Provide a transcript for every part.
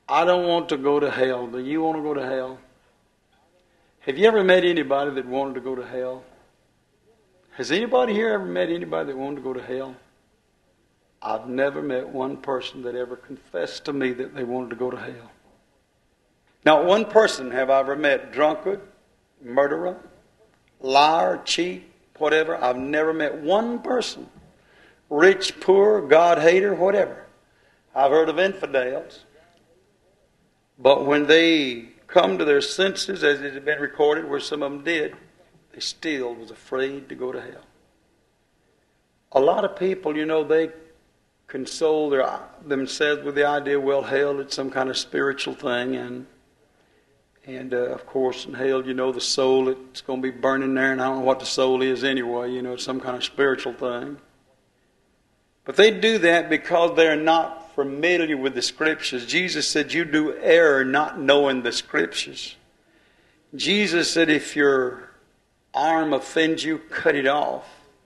I don't want to go to hell. Do you want to go to hell? Have you ever met anybody that wanted to go to hell? Has anybody here ever met anybody that wanted to go to hell? I've never met one person that ever confessed to me that they wanted to go to hell. Not one person have I ever met, drunkard, murderer, liar, cheat, whatever. I've never met one person, rich, poor, God-hater, whatever. I've heard of infidels. But when they come to their senses, as it has been recorded where some of them did, they still was afraid to go to hell. A lot of people, they console themselves with the idea, well, hell, it's some kind of spiritual thing. And of course, in hell, the soul, it's going to be burning there. And I don't know what the soul is anyway. It's some kind of spiritual thing. But they do that because they're not familiar with the Scriptures. Jesus said, you do err not knowing the Scriptures. Jesus said, if your arm offends you, cut it off.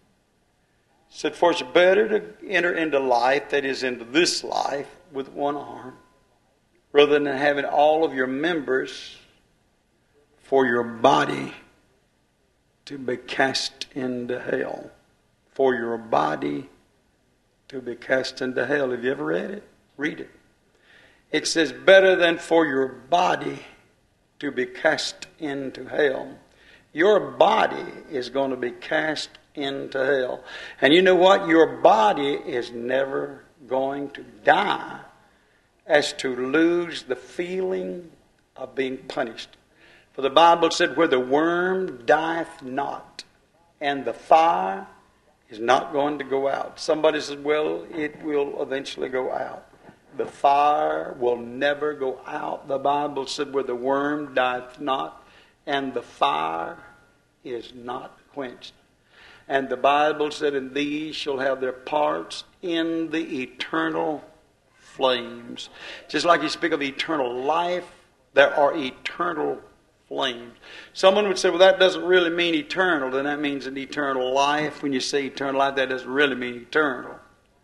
He said, for it's better to enter into life, that is into this life, with one arm, rather than having all of your members for your body to be cast into hell. For your body to be cast into hell. Have you ever read it? Read it. It says, better than for your body to be cast into hell. Your body is going to be cast into hell. And you know what? Your body is never going to die as to lose the feeling of being punished. For the Bible said, where the worm dieth not, and the fire is not going to go out. Somebody said, well, it will eventually go out. The fire will never go out. The Bible said, where the worm dieth not, and the fire is not quenched. And the Bible said, and these shall have their parts in the eternal flames. Just like you speak of eternal life, there are eternal flames. Someone would say, well, that doesn't really mean eternal. Then that means an eternal life. When you say eternal life, that doesn't really mean eternal.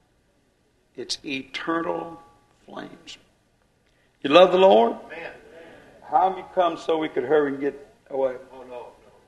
It's eternal flames. You love the Lord? Amen. How have you come so we could hurry and get away? Oh, no.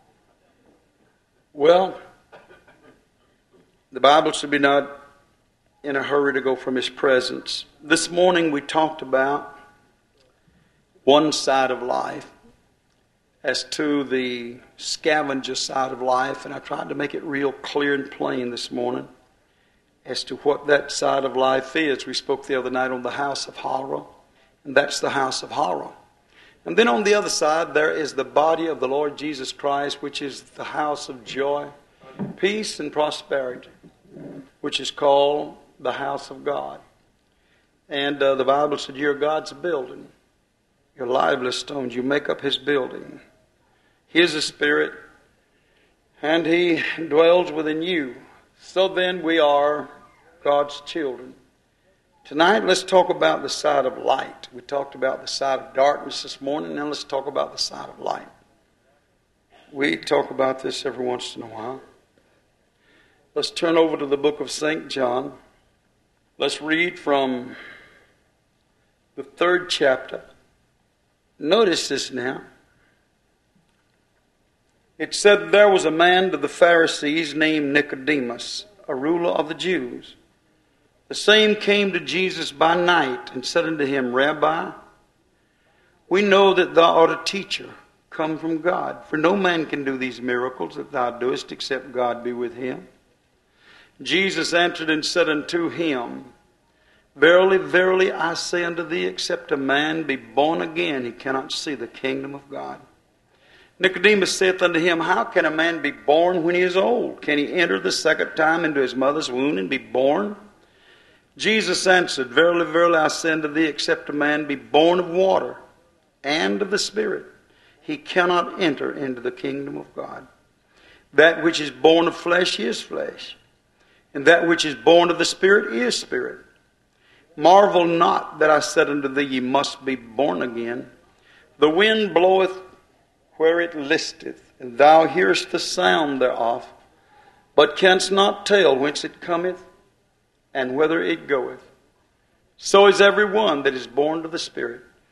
Well, the Bible should be not in a hurry to go from His presence. This morning we talked about one side of life as to the scavenger side of life, and I tried to make it real clear and plain this morning as to what that side of life is. We spoke the other night on the house of horror, and that's the house of horror. And then on the other side, there is the body of the Lord Jesus Christ, which is the house of joy, peace, and prosperity, which is called the house of God. And the Bible said, you're God's building. You're lively stones. You make up His building. He is a spirit, and He dwells within you. So then we are God's children. Tonight, let's talk about the side of light. We talked about the side of darkness this morning. Now let's talk about the side of light. We talk about this every once in a while. Let's turn over to the book of St. John. Let's read from the 3rd chapter. Notice this now. It said, there was a man of the Pharisees named Nicodemus, a ruler of the Jews. The same came to Jesus by night and said unto him, Rabbi, we know that thou art a teacher, come from God. For no man can do these miracles that thou doest, except God be with him. Jesus answered and said unto him, Verily, verily, I say unto thee, except a man be born again, he cannot see the kingdom of God. Nicodemus saith unto him, How can a man be born when he is old? Can he enter the second time into his mother's womb and be born? Jesus answered, Verily, verily, I say unto thee, except a man be born of water and of the Spirit, he cannot enter into the kingdom of God. That which is born of flesh is flesh, and that which is born of the Spirit is spirit. Marvel not that I said unto thee, Ye must be born again. The wind bloweth where it listeth, and thou hearest the sound thereof, but canst not tell whence it cometh, and whither it goeth. So is every one that is born of the Spirit.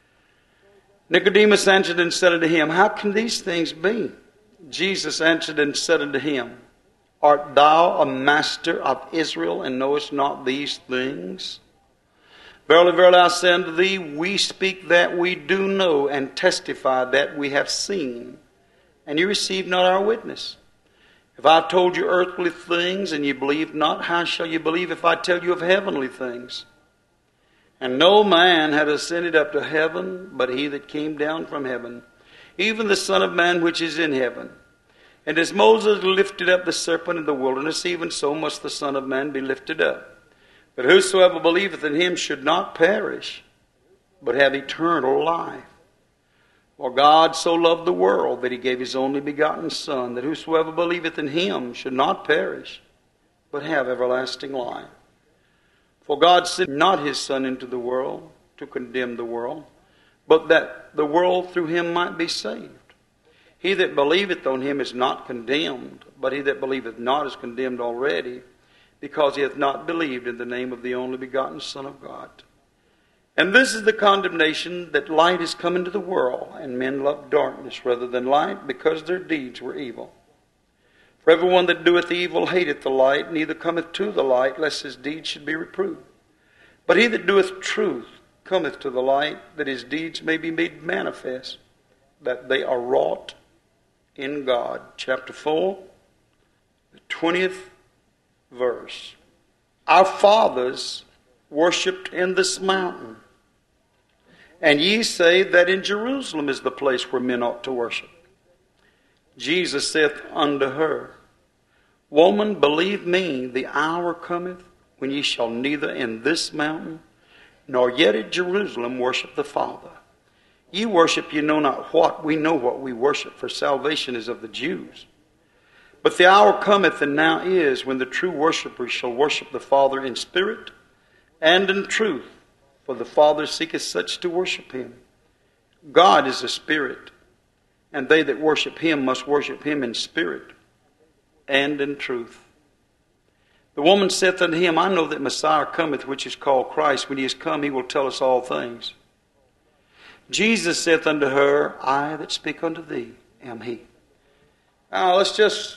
Nicodemus answered and said unto him, How can these things be? Jesus answered and said unto him, Art thou a master of Israel, and knowest not these things? Verily, verily, I say unto thee, we speak that we do know, and testify that we have seen, and you receive not our witness. If I have told you earthly things, and ye believe not, how shall you believe if I tell you of heavenly things? And no man had ascended up to heaven, but he that came down from heaven, even the Son of Man which is in heaven. And as Moses lifted up the serpent in the wilderness, even so must the Son of Man be lifted up. But whosoever believeth in him should not perish, but have eternal life. For God so loved the world that he gave his only begotten Son, that whosoever believeth in him should not perish, but have everlasting life. For God sent not his Son into the world to condemn the world, but that the world through him might be saved. He that believeth on him is not condemned, but he that believeth not is condemned already, because he hath not believed in the name of the only begotten Son of God. And this is the condemnation, that light is come into the world, and men love darkness rather than light, because their deeds were evil. For everyone that doeth evil hateth the light, neither cometh to the light, lest his deeds should be reproved. But he that doeth truth cometh to the light, that his deeds may be made manifest, that they are wrought in God. Chapter 4, the 20th verse. Our fathers worshipped in this mountain, and ye say that in Jerusalem is the place where men ought to worship. Jesus saith unto her, Woman, believe me, the hour cometh when ye shall neither in this mountain nor yet at Jerusalem worship the Father. Ye worship ye know not what. We know what we worship, for salvation is of the Jews. But the hour cometh, and now is, when the true worshippers shall worship the Father in spirit and in truth, for the Father seeketh such to worship him. God is a spirit, and they that worship him must worship him in spirit and in truth. The woman saith unto him, I know that Messiah cometh, which is called Christ. When he is come, he will tell us all things. Jesus saith unto her, I that speak unto thee am he. Now let's just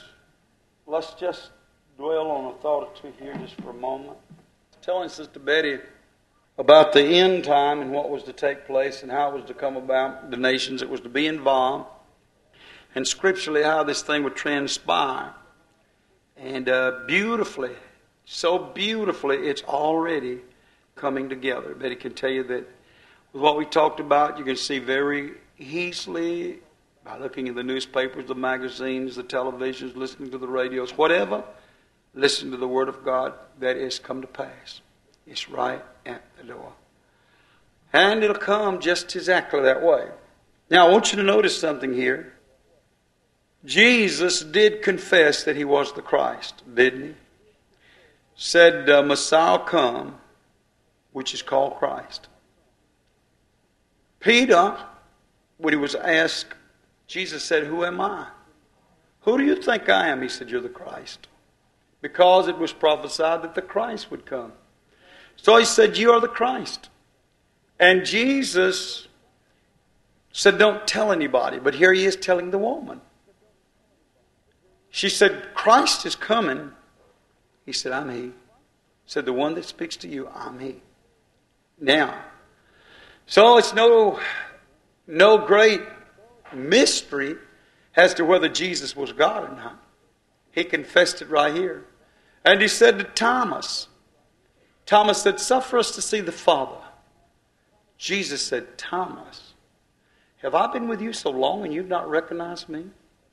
dwell on a thought or two here just for a moment. Telling Sister Betty about the end time and what was to take place and how it was to come about, the nations that was to be involved, and scripturally how this thing would transpire. And beautifully, so beautifully, it's already coming together. Betty can tell you that with what we talked about, you can see very easily by looking at the newspapers, the magazines, the televisions, listening to the radios, whatever, listen to the Word of God, that is come to pass. It's right at the door. And it'll come just exactly that way. Now, I want you to notice something here. Jesus did confess that he was the Christ, didn't he? Said, Messiah come, which is called Christ. Peter, when he was asked, Jesus said, Who am I? Who do you think I am? He said, You're the Christ. Because it was prophesied that the Christ would come. So he said, You are the Christ. And Jesus said, Don't tell anybody. But here he is telling the woman. She said, Christ is coming. He said, I'm he. He said, the one that speaks to you, I'm he. Now, so it's no great mystery as to whether Jesus was God or not. He confessed it right here. And he said to Thomas said, Suffer us to see the Father. Jesus said, Thomas, have I been with you so long and you've not recognized me?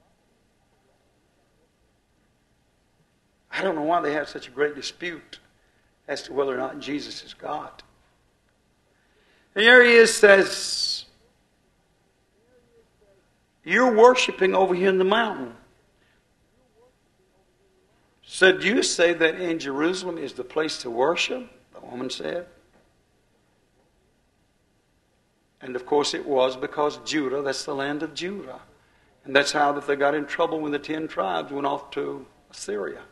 I don't know why they have such a great dispute as to whether or not Jesus is God. And here he is, says, You're worshiping over here in the mountain. Said, You say that in Jerusalem is the place to worship? The woman said. And of course it was, because Judah, that's the land of Judah. And that's how that they got in trouble when the 10 tribes went off to Assyria.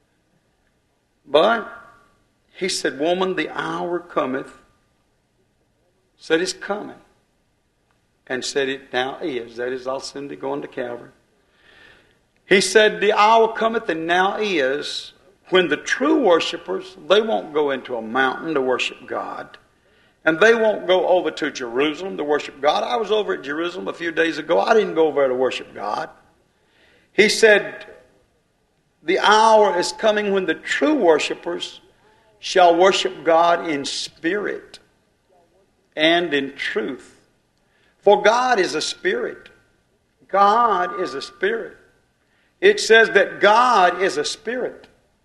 But he said, Woman, the hour cometh. Said it's coming. and said it now is. That is, I'll send it going to Calvary. He said, the hour cometh and now is when the true worshipers, they won't go into a mountain to worship God. And they won't go over to Jerusalem to worship God. I was over at Jerusalem a few days ago. I didn't go over there to worship God. He said, the hour is coming when the true worshipers shall worship God in spirit and in truth. For God is a spirit. God is a spirit. It says that God is a spirit.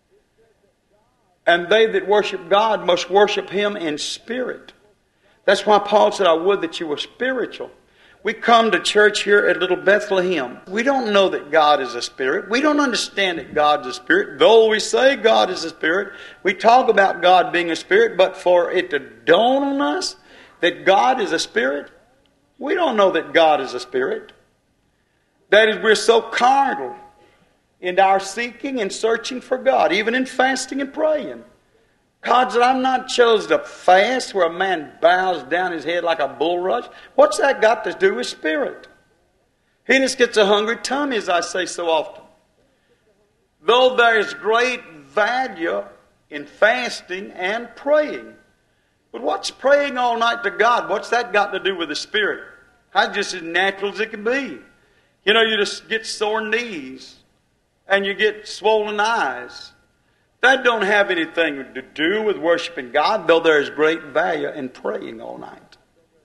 And they that worship God must worship Him in spirit. That's why Paul said, I would that you were spiritual. We come to church here at Little Bethlehem. We don't know that God is a spirit. We don't understand that God is a spirit. Though we say God is a spirit, we talk about God being a spirit, but for it to dawn on us that God is a spirit, we don't know that God is a spirit. That is, we're so carnal in our seeking and searching for God, even in fasting and praying. God said, I'm not chosen to fast where a man bows down his head like a bulrush. What's that got to do with spirit? He just gets a hungry tummy, as I say so often. Though there is great value in fasting and praying. But what's praying all night to God? What's that got to do with the spirit? That's just as natural as it can be. You know, you just get sore knees and you get swollen eyes. That don't have anything to do with worshiping God, though there is great value in praying all night.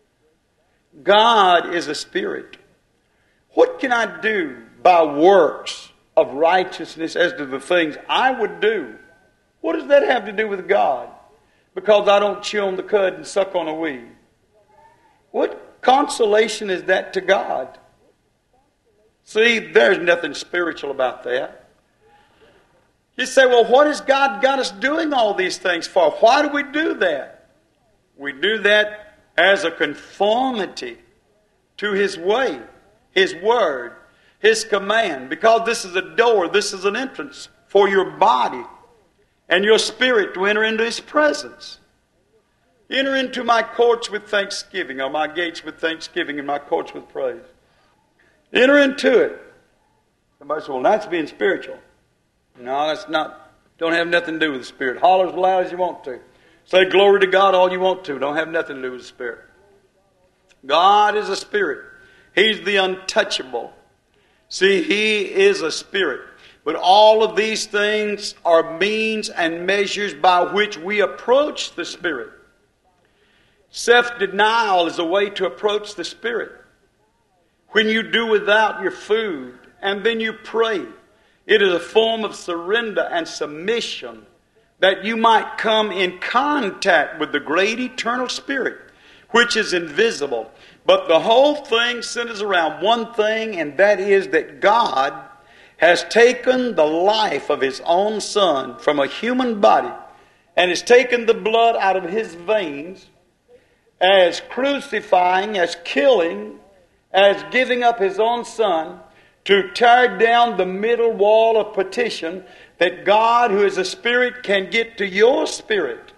God is a spirit. What can I do by works of righteousness as to the things I would do? What does that have to do with God? Because I don't chew on the cud and suck on a weed. What consolation is that to God? See, there's nothing spiritual about that. You say, well, what has God got us doing all these things for? Why do we do that? We do that as a conformity to His way, His word, His command. Because this is a door, this is an entrance for your body and your spirit to enter into His presence. Enter into my courts with thanksgiving, or my gates with thanksgiving, and my courts with praise. Enter into it. Somebody says, well, that's being spiritual. No, that's not. Don't have nothing to do with the Spirit. Holler as loud as you want to. Say glory to God all you want to. Don't have nothing to do with the Spirit. God is a Spirit. He's the untouchable. See, He is a Spirit. But all of these things are means and measures by which we approach the Spirit. Self-denial is a way to approach the Spirit. When you do without your food and then you pray, it is a form of surrender and submission that you might come in contact with the great eternal Spirit, which is invisible. But the whole thing centers around one thing, and that is that God has taken the life of His own Son from a human body and has taken the blood out of His veins as crucifying, as killing, as giving up His own Son, to tear down the middle wall of partition that God, who is a spirit, can get to your spirit.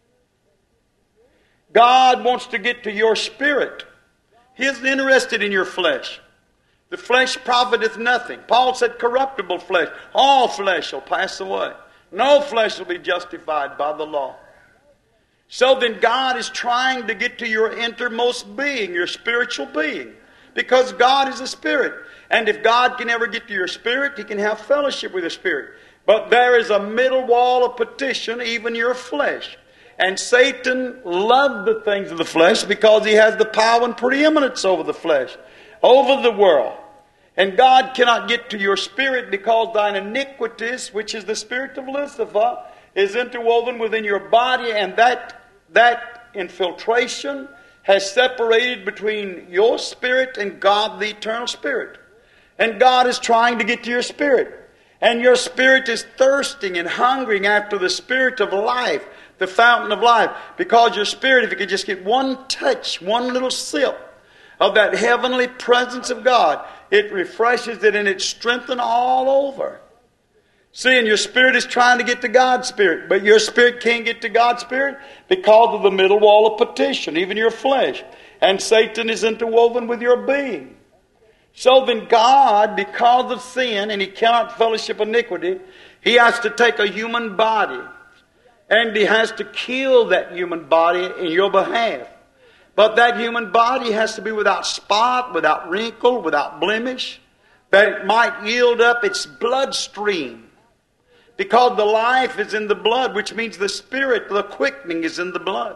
God wants to get to your spirit. He isn't interested in your flesh. The flesh profiteth nothing. Paul said, corruptible flesh. All flesh shall pass away. No flesh will be justified by the law. So then God is trying to get to your innermost being, your spiritual being. Because God is a spirit. And if God can ever get to your spirit, He can have fellowship with your spirit. But there is a middle wall of partition, even your flesh. And Satan loved the things of the flesh because he has the power and preeminence over the flesh, over the world. And God cannot get to your spirit because thine iniquities, which is the spirit of Lucifer, is interwoven within your body, and that infiltration has separated between your spirit and God, the eternal Spirit. And God is trying to get to your spirit. And your spirit is thirsting and hungering after the Spirit of life, the fountain of life. Because your spirit, if you could just get one touch, one little sip of that heavenly presence of God, it refreshes it and it strengthens all over. See, and your spirit is trying to get to God's spirit, but your spirit can't get to God's spirit because of the middle wall of partition, even your flesh. And Satan is interwoven with your being. So then God, because of sin, and He cannot fellowship iniquity, He has to take a human body, and He has to kill that human body in your behalf. But that human body has to be without spot, without wrinkle, without blemish, that it might yield up its bloodstream. Because the life is in the blood, which means the spirit, the quickening is in the blood.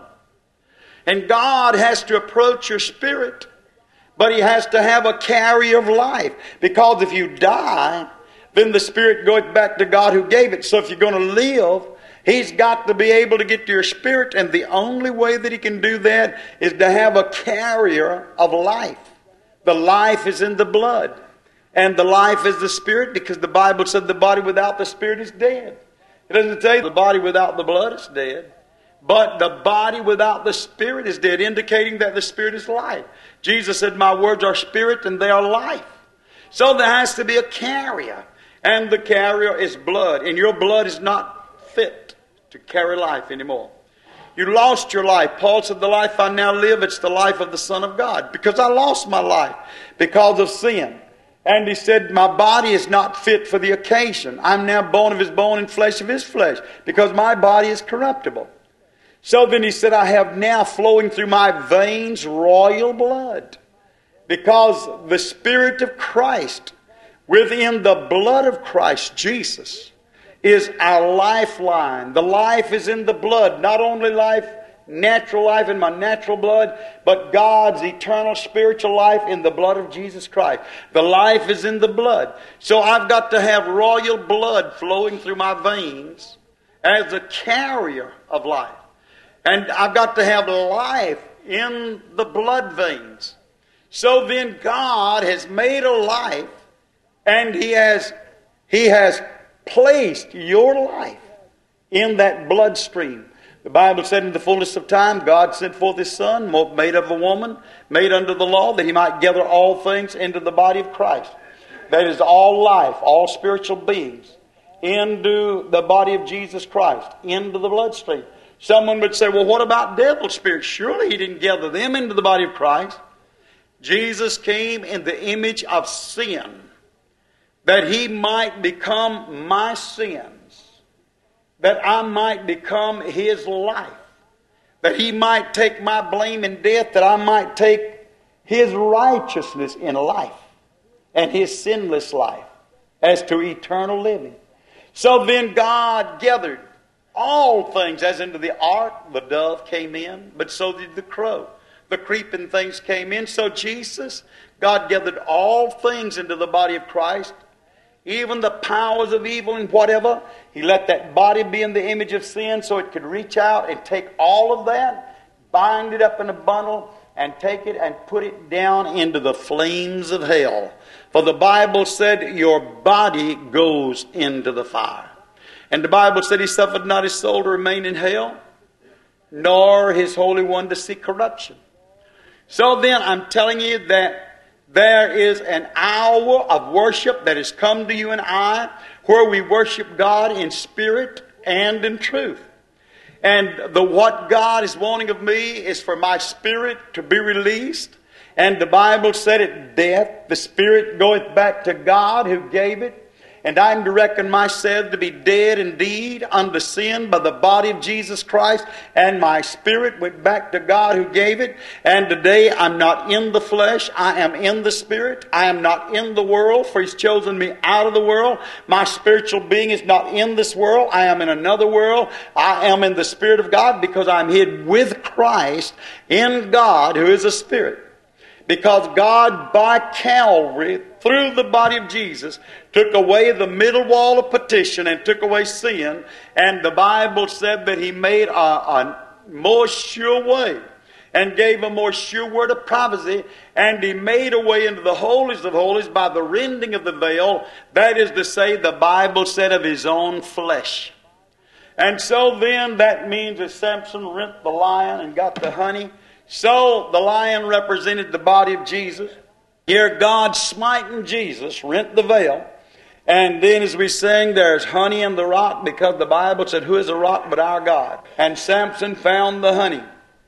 And God has to approach your spirit, but He has to have a carrier of life. Because if you die, then the spirit goes back to God who gave it. So if you're going to live, He's got to be able to get to your spirit, and the only way that He can do that is to have a carrier of life. The life is in the blood. And the life is the spirit, because the Bible said the body without the spirit is dead. It doesn't tell you the body without the blood is dead. But the body without the spirit is dead, indicating that the spirit is life. Jesus said, my words are spirit and they are life. So there has to be a carrier. And the carrier is blood. And your blood is not fit to carry life anymore. You lost your life. Paul said, the life I now live, it's the life of the Son of God. Because I lost my life because of sin. And he said, my body is not fit for the occasion. I'm now bone of His bone and flesh of His flesh, because my body is corruptible. So then he said, I have now flowing through my veins royal blood. Because the Spirit of Christ within the blood of Christ Jesus is our lifeline. The life is in the blood. Not only life, natural life in my natural blood, but God's eternal spiritual life in the blood of Jesus Christ. The life is in the blood. So I've got to have royal blood flowing through my veins as a carrier of life. And I've got to have life in the blood veins. So then God has made a life, and He has placed your life in that bloodstream. The Bible said in the fullness of time, God sent forth His Son, made of a woman, made under the law, that He might gather all things into the body of Christ. That is, all life, all spiritual beings, into the body of Jesus Christ, into the bloodstream. Someone would say, well, what about devil spirits? Surely He didn't gather them into the body of Christ. Jesus came in the image of sin, that He might become my sins, that I might become His life, that He might take my blame in death, that I might take His righteousness in life, and His sinless life as to eternal living. So then God gathered all things, as into the ark, the dove came in, but so did the crow. The creeping things came in. So Jesus, God gathered all things into the body of Christ, even the powers of evil and whatever. He let that body be in the image of sin so it could reach out and take all of that, bind it up in a bundle, and take it and put it down into the flames of hell. For the Bible said your body goes into the fire. And the Bible said He suffered not His soul to remain in hell, nor His Holy One to see corruption. So then I'm telling you that there is an hour of worship that has come to you and I, where we worship God in spirit and in truth. And what God is wanting of me is for my spirit to be released. And the Bible said at death, the spirit goeth back to God who gave it. And I'm to reckon myself to be dead indeed unto sin by the body of Jesus Christ. And my spirit went back to God who gave it. And today I'm not in the flesh. I am in the spirit. I am not in the world, for He's chosen me out of the world. My spiritual being is not in this world. I am in another world. I am in the Spirit of God, because I'm hid with Christ in God who is a spirit. Because God by Calvary, through the body of Jesus, took away the middle wall of partition and took away sin. And the Bible said that He made a more sure way and gave a more sure word of prophecy. And He made a way into the holies of holies by the rending of the veil. That is to say, the Bible said, of His own flesh. And so then that means that Samson rent the lion and got the honey. So the lion represented the body of Jesus. Here God, smiting Jesus, rent the veil. And then as we sing, there's honey in the rock, because the Bible said, who is a rock but our God? And Samson found the honey.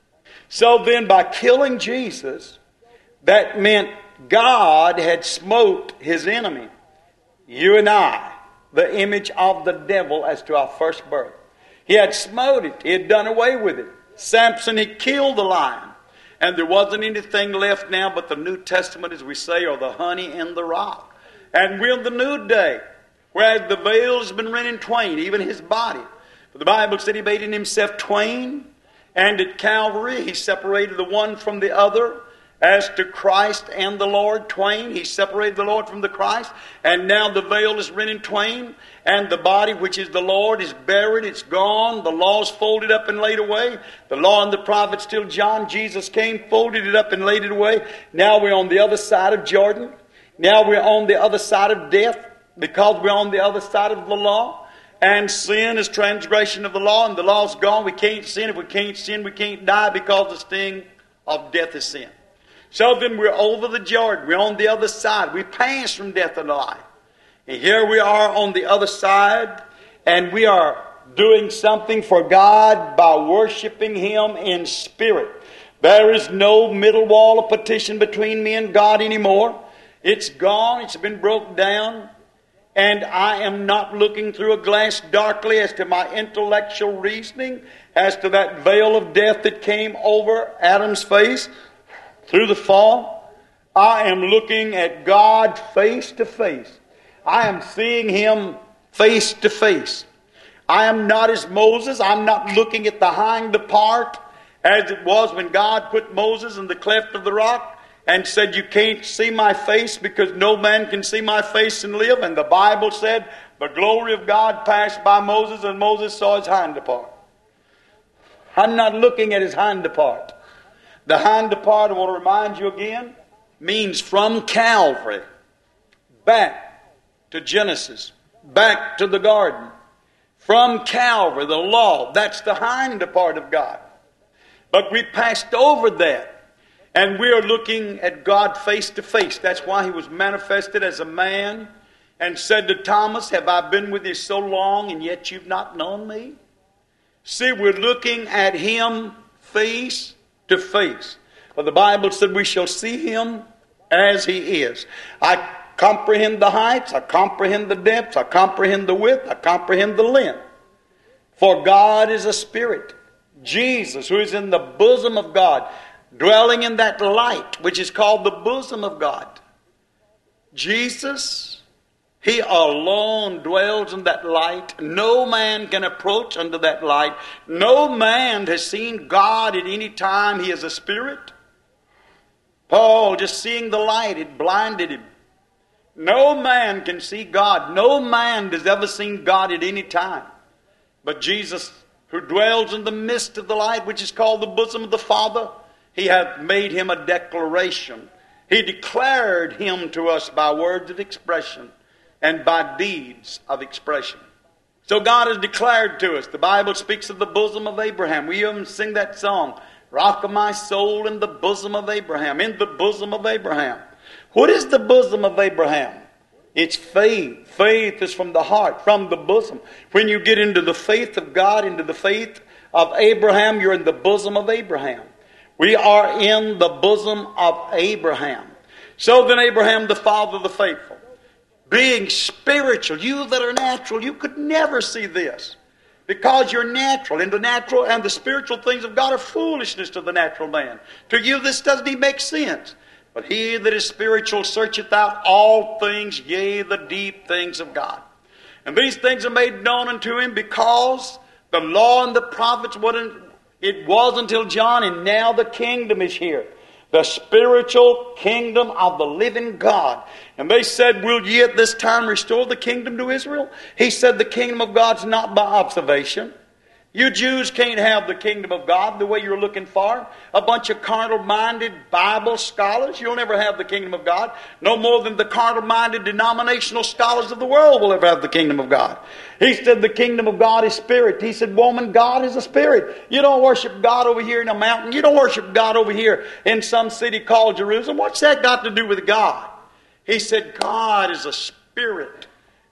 So then by killing Jesus, that meant God had smote his enemy. You and I, the image of the devil as to our first birth. He had smote it. He had done away with it. Samson had killed the lion. And there wasn't anything left now but the New Testament, as we say, or the honey in the rock. And we're in the new day, whereas the veil has been rent in twain, even his body. For the Bible said he made in himself twain, and at Calvary he separated the one from the other. As to Christ and the Lord, twain. He separated the Lord from the Christ. And now the veil is rent in twain. And the body, which is the Lord, is buried. It's gone. The law is folded up and laid away. The law and the prophets till John. Jesus came, folded it up and laid it away. Now we're on the other side of Jordan. Now we're on the other side of death, because we're on the other side of the law. And sin is transgression of the law, and the law's gone. We can't sin. If we can't sin, we can't die, because the sting of death is sin. So then we're over the Jordan. We're on the other side. We passed from death unto life. And here we are on the other side, and we are doing something for God by worshiping Him in spirit. There is no middle wall of partition between me and God anymore. It's gone. It's been broke down. And I am not looking through a glass darkly as to my intellectual reasoning, as to that veil of death that came over Adam's face through the fall. I am looking at God face to face. I am seeing Him face to face. I am not as Moses. I'm not looking at the hind part as it was when God put Moses in the cleft of the rock and said, you can't see my face because no man can see my face and live. And the Bible said the glory of God passed by Moses, and Moses saw his hind part. I'm not looking at his hind part. The hind part, I want to remind you again, means from Calvary back to Genesis, back to the garden. From Calvary, the law, that's the hind part of God. But we passed over that, and we are looking at God face to face. That's why He was manifested as a man and said to Thomas, have I been with you so long, and yet you've not known me? See, we're looking at Him face to face. For the Bible said we shall see Him as He is. I comprehend the heights, I comprehend the depths, I comprehend the width, I comprehend the length. For God is a spirit. Jesus, who is in the bosom of God, dwelling in that light, which is called the bosom of God. Jesus, He alone dwells in that light. No man can approach unto that light. No man has seen God at any time. He is a spirit. Paul, just seeing the light, it blinded him. No man can see God. No man has ever seen God at any time. But Jesus, who dwells in the midst of the light, which is called the bosom of the Father, He hath made Him a declaration. He declared Him to us by words of expression and by deeds of expression. So God has declared to us. The Bible speaks of the bosom of Abraham. We even sing that song, Rock of my soul in the bosom of Abraham. In the bosom of Abraham. What is the bosom of Abraham? It's faith. Faith is from the heart, from the bosom. When you get into the faith of God, into the faith of Abraham, you're in the bosom of Abraham. We are in the bosom of Abraham. So then Abraham, the father of the faithful, being spiritual, you that are natural, you could never see this. Because you're natural, and the spiritual things of God are foolishness to the natural man. To you this doesn't even make sense. But he that is spiritual searcheth out all things, yea, the deep things of God. And these things are made known unto him because the law and the prophets, it was until John, and now the kingdom is here. The spiritual kingdom of the living God. And they said, will ye at this time restore the kingdom to Israel? He said the kingdom of God's not by observation. You Jews can't have the kingdom of God the way you're looking for. A bunch of carnal-minded Bible scholars. You'll never have the kingdom of God. No more than the carnal-minded denominational scholars of the world will ever have the kingdom of God. He said the kingdom of God is spirit. He said, woman, God is a spirit. You don't worship God over here in a mountain. You don't worship God over here in some city called Jerusalem. What's that got to do with God? He said, God is a spirit.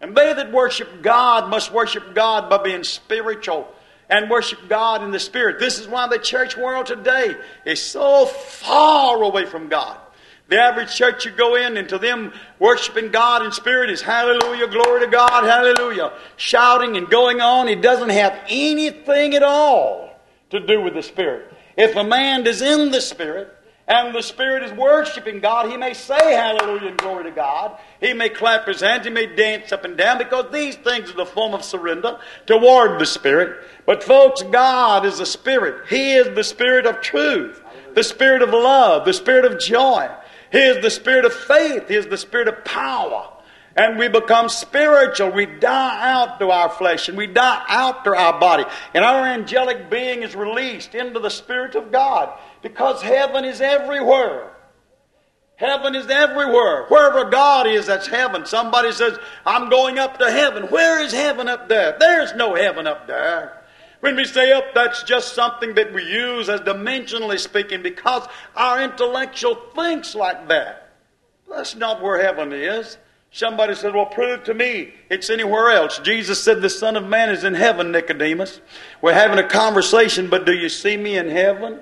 And they that worship God must worship God by being spiritual and worship God in the Spirit. This is why the church world today is so far away from God. The average church you go in, and to them worshiping God in spirit is hallelujah, glory to God, hallelujah. Shouting and going on. It doesn't have anything at all to do with the Spirit. If a man is in the Spirit, and the Spirit is worshiping God, he may say hallelujah and glory to God. He may clap his hands, he may dance up and down, because these things are the form of surrender toward the Spirit. But folks, God is the Spirit. He is the Spirit of truth, the Spirit of love, the Spirit of joy. He is the Spirit of faith. He is the Spirit of power. And we become spiritual. We die out to our flesh, and we die out to our body. And our angelic being is released into the Spirit of God, because heaven is everywhere. Heaven is everywhere. Wherever God is, that's heaven. Somebody says, I'm going up to heaven. Where is heaven up there? There's no heaven up there. When we say up, that's just something that we use as dimensionally speaking, because our intellectual thinks like that. That's not where heaven is. Somebody said, well, prove to me it's anywhere else. Jesus said the Son of Man is in heaven, Nicodemus. We're having a conversation, but do you see me in heaven?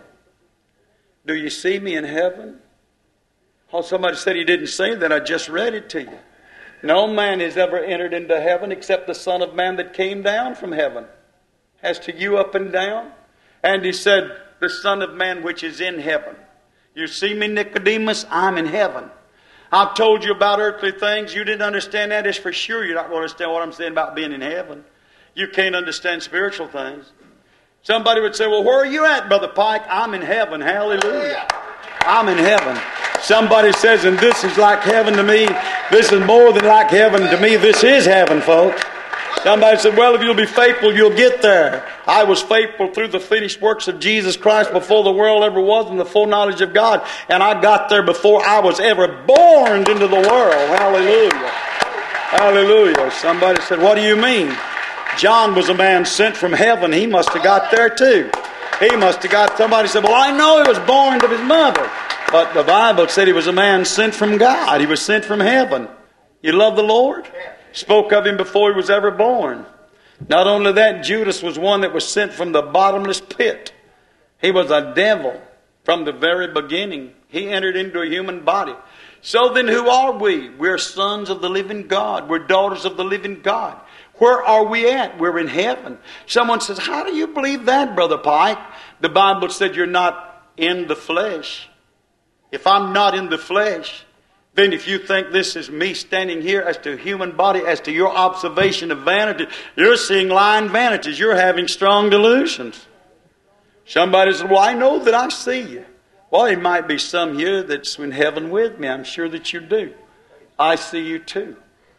Do you see me in heaven? Oh, somebody said he didn't say that. I just read it to you. No man has ever entered into heaven except the Son of Man that came down from heaven. As to you up and down. And he said, the Son of Man which is in heaven. You see me, Nicodemus? I'm in heaven. I've told you about earthly things. You didn't understand that. It's for sure you're not going to understand what I'm saying about being in heaven. You can't understand spiritual things. Somebody would say, well, where are you at, Brother Pike? I'm in heaven. Hallelujah. I'm in heaven. Somebody says, and this is like heaven to me. This is more than like heaven to me. This is heaven, folks. Somebody said, well, if you'll be faithful, you'll get there. I was faithful through the finished works of Jesus Christ before the world ever was in the full knowledge of God. And I got there before I was ever born into the world. Hallelujah. Hallelujah. Somebody said, what do you mean? John was a man sent from heaven. He must have got there too. He must have got, somebody said, well, I know he was born of his mother. But the Bible said he was a man sent from God. He was sent from heaven. You love the Lord? Spoke of him before he was ever born. Not only that, Judas was one that was sent from the bottomless pit. He was a devil from the very beginning. He entered into a human body. So then who are we? We're sons of the living God. We're daughters of the living God. Where are we at? We're in heaven. Someone says, how do you believe that, Brother Pike? The Bible said you're not in the flesh. If I'm not in the flesh, then if you think this is me standing here as to human body, as to your observation of vanity, you're seeing lying vanities. You're having strong delusions. Somebody says, well, I know that I see you. Well, there might be some here that's in heaven with me. I'm sure that you do. I see you too.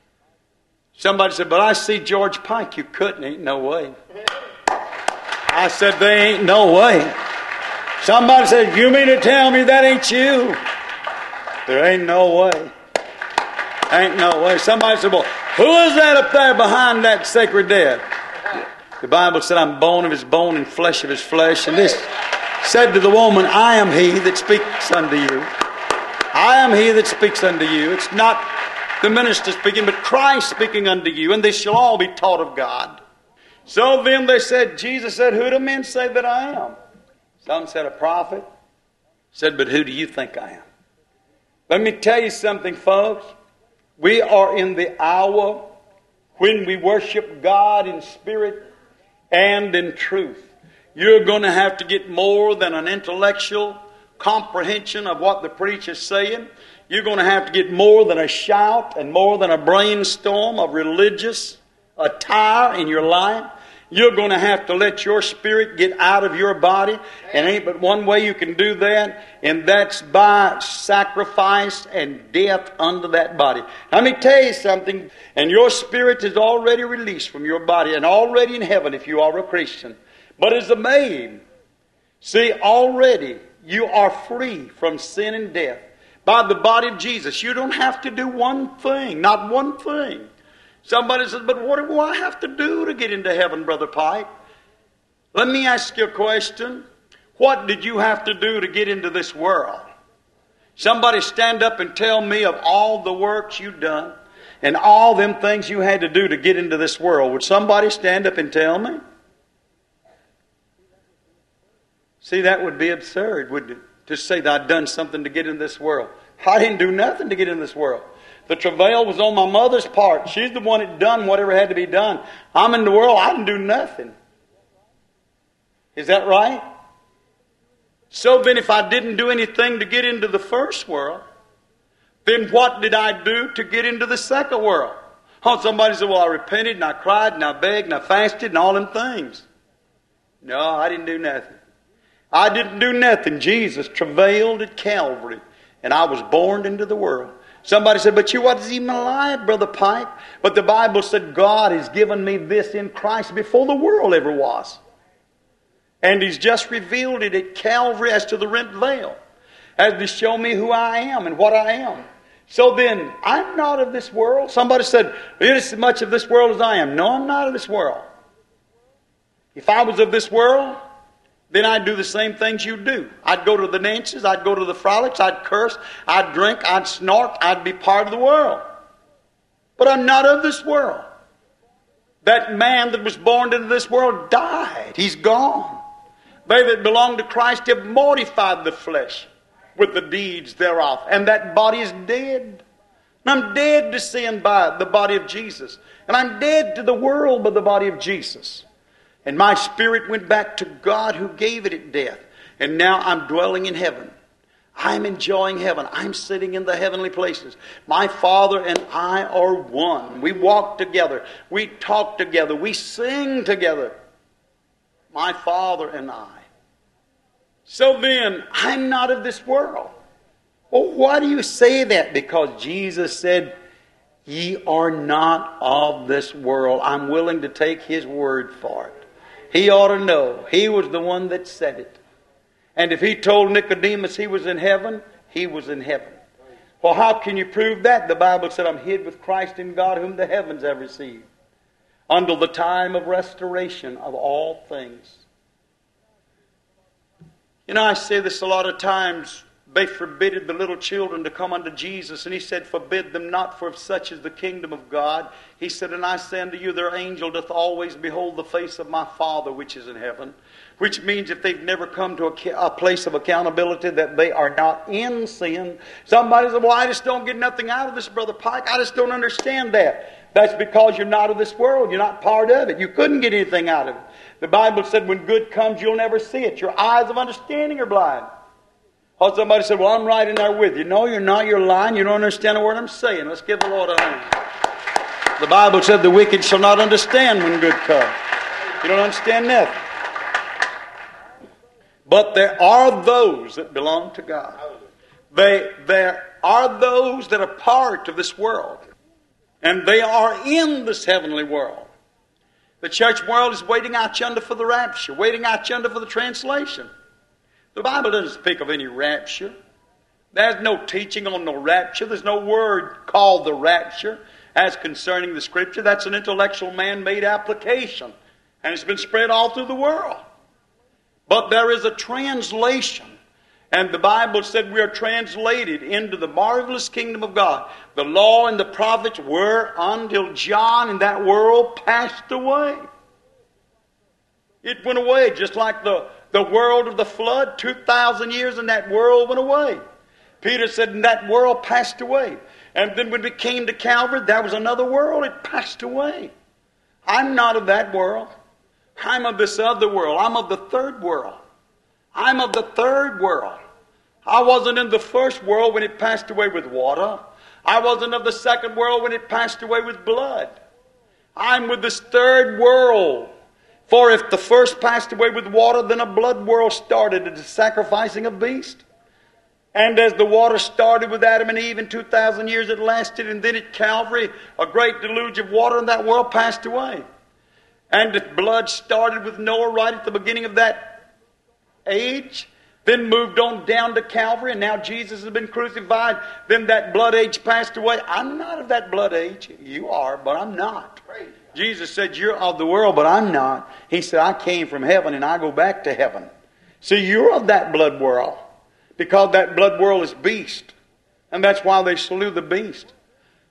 Somebody said, but I see George Pike. You couldn't. Ain't no way. I said, there ain't no way. Somebody said, you mean to tell me that ain't you? There ain't no way. Ain't no way. Somebody said, well, who is that up there behind that sacred dead? The Bible said, I'm bone of his bone and flesh of his flesh. And this said to the woman, I am he that speaks unto you. I am he that speaks unto you. It's not the minister speaking, but Christ speaking unto you. And they shall all be taught of God. So then they said, Jesus said, who do men say that I am? Some said a prophet. Said, but who do you think I am? Let me tell you something, folks. We are in the hour when we worship God in spirit and in truth. You're going to have to get more than an intellectual comprehension of what the preacher's saying. You're going to have to get more than a shout and more than a brainstorm of religious attire in your life. You're going to have to let your spirit get out of your body. And ain't but one way you can do that, and that's by sacrifice and death unto that body. Let me tell you something. And your spirit is already released from your body and already in heaven if you are a Christian. But as a maid, see, already you are free from sin and death by the body of Jesus. You don't have to do one thing, not one thing. Somebody says, but what do I have to do to get into heaven, Brother Pike? Let me ask you a question. What did you have to do to get into this world? Somebody stand up and tell me of all the works you've done. and all them things you had to do to get into this world, would somebody stand up and tell me? See, that would be absurd, wouldn't it? To say that I'd done something to get in this world. I didn't do nothing to get in this world. The travail was on my mother's part. She's the one that done whatever had to be done. I'm in the world. I didn't do nothing. Is that right? So then if I didn't do anything to get into the first world, then what did I do to get into the second world? Oh, somebody said, well, I repented and I cried and I begged and I fasted and all them things. No, I didn't do nothing. I didn't do nothing. Jesus travailed at Calvary, and I was born into the world. Somebody said, but you wasn't even alive, Brother Pike. But the Bible said God has given me this in Christ before the world ever was. And He's just revealed it at Calvary as to the rent veil, as to show me who I am and what I am. So then, I'm not of this world. Somebody said, you're as much of this world as I am. No, I'm not of this world. If I was of this world, then I'd do the same things you do. I'd go to the dances, I'd go to the frolics, I'd curse, I'd drink, I'd snort, I'd be part of the world. But I'm not of this world. That man that was born into this world died. He's gone. They that belong to Christ have mortified the flesh with the deeds thereof. And that body is dead. And I'm dead to sin by the body of Jesus. And I'm dead to the world by the body of Jesus. And my spirit went back to God who gave it at death. And now I'm dwelling in heaven. I'm enjoying heaven. I'm sitting in the heavenly places. My Father and I are one. We walk together. We talk together. We sing together. My Father and I. So then, I'm not of this world. Well, why do you say that? Because Jesus said, ye are not of this world. I'm willing to take His word for it. He ought to know. He was the one that said it. And if He told Nicodemus he was in heaven, he was in heaven. Well, how can you prove that? The Bible said, I'm hid with Christ in God, whom the heavens have received, until the time of restoration of all things. You know, I say this a lot of times. They forbidded the little children to come unto Jesus. And He said, forbid them not, for of such is the kingdom of God. He said, and I say unto you, their angel doth always behold the face of my Father which is in heaven. Which means if they've never come to a place of accountability, that they are not in sin. Somebody said, well, I just don't get nothing out of this, Brother Pike. I just don't understand that. That's because you're not of this world. You're not part of it. You couldn't get anything out of it. The Bible said, when good comes, you'll never see it. Your eyes of understanding are blind. Or somebody said, well, I'm right in there with you. No, you're not. You're lying. You don't understand a word I'm saying. Let's give the Lord a hand. The Bible said the wicked shall not understand when good comes. You don't understand nothing. But there are those that belong to God. There are those that are part of this world. And they are in this heavenly world. The church world is waiting out yonder for the rapture, waiting out yonder for the translation. The Bible doesn't speak of any rapture. There's no teaching on no rapture. There's no word called the rapture as concerning the Scripture. That's an intellectual man-made application. And it's been spread all through the world. But there is a translation. And the Bible said we are translated into the marvelous kingdom of God. The law and the prophets were until John, and that world passed away. It went away just like the world of the flood. 2,000 years and that world went away. Peter said, and that world passed away. And then when we came to Calvary, there was another world. It passed away. I'm not of that world. I'm of this other world. I'm of the third world. I'm of the third world. I wasn't in the first world when it passed away with water. I wasn't of the second world when it passed away with blood. I'm with this third world. For if the first passed away with water, then a blood world started, the sacrificing of beasts. And as the water started with Adam and Eve in 2,000 years it lasted, and then at Calvary a great deluge of water and that world passed away. And if blood started with Noah right at the beginning of that age, then moved on down to Calvary, and now Jesus has been crucified, then that blood age passed away. I'm not of that blood age. You are, but I'm not. Jesus said, you're of the world, but I'm not. He said, I came from heaven and I go back to heaven. See, you're of that blood world, because that blood world is beast. And that's why they slew the beast.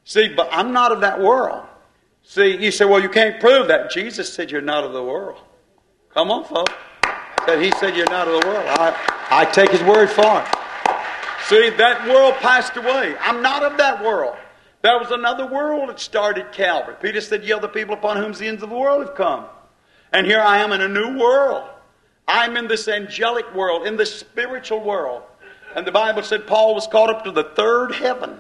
See, but I'm not of that world. See, you say, well, you can't prove that. Jesus said you're not of the world. Come on, folks. He said you're not of the world. I take His word for it. See, that world passed away. I'm not of that world. There was another world that started Calvary. Peter said, ye are the people upon whom the ends of the world have come. And here I am in a new world. I'm in this angelic world, in this spiritual world. And the Bible said Paul was caught up to the third heaven.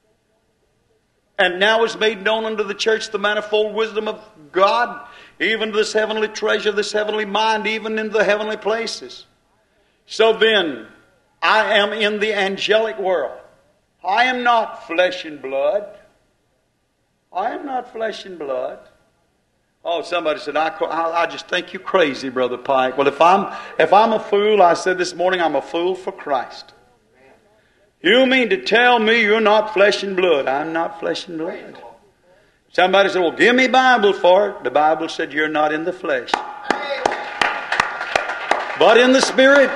And now is made known unto the church the manifold wisdom of God, even to this heavenly treasure, this heavenly mind, even in the heavenly places. So then, I am in the angelic world. I am not flesh and blood. I am not flesh and blood. Oh, somebody said, I just think you crazy, Brother Pike. Well, if I'm a fool, I said this morning, I'm a fool for Christ. You mean to tell me you're not flesh and blood? I'm not flesh and blood. Somebody said, well, give me Bible for it. The Bible said you're not in the flesh, but in the Spirit.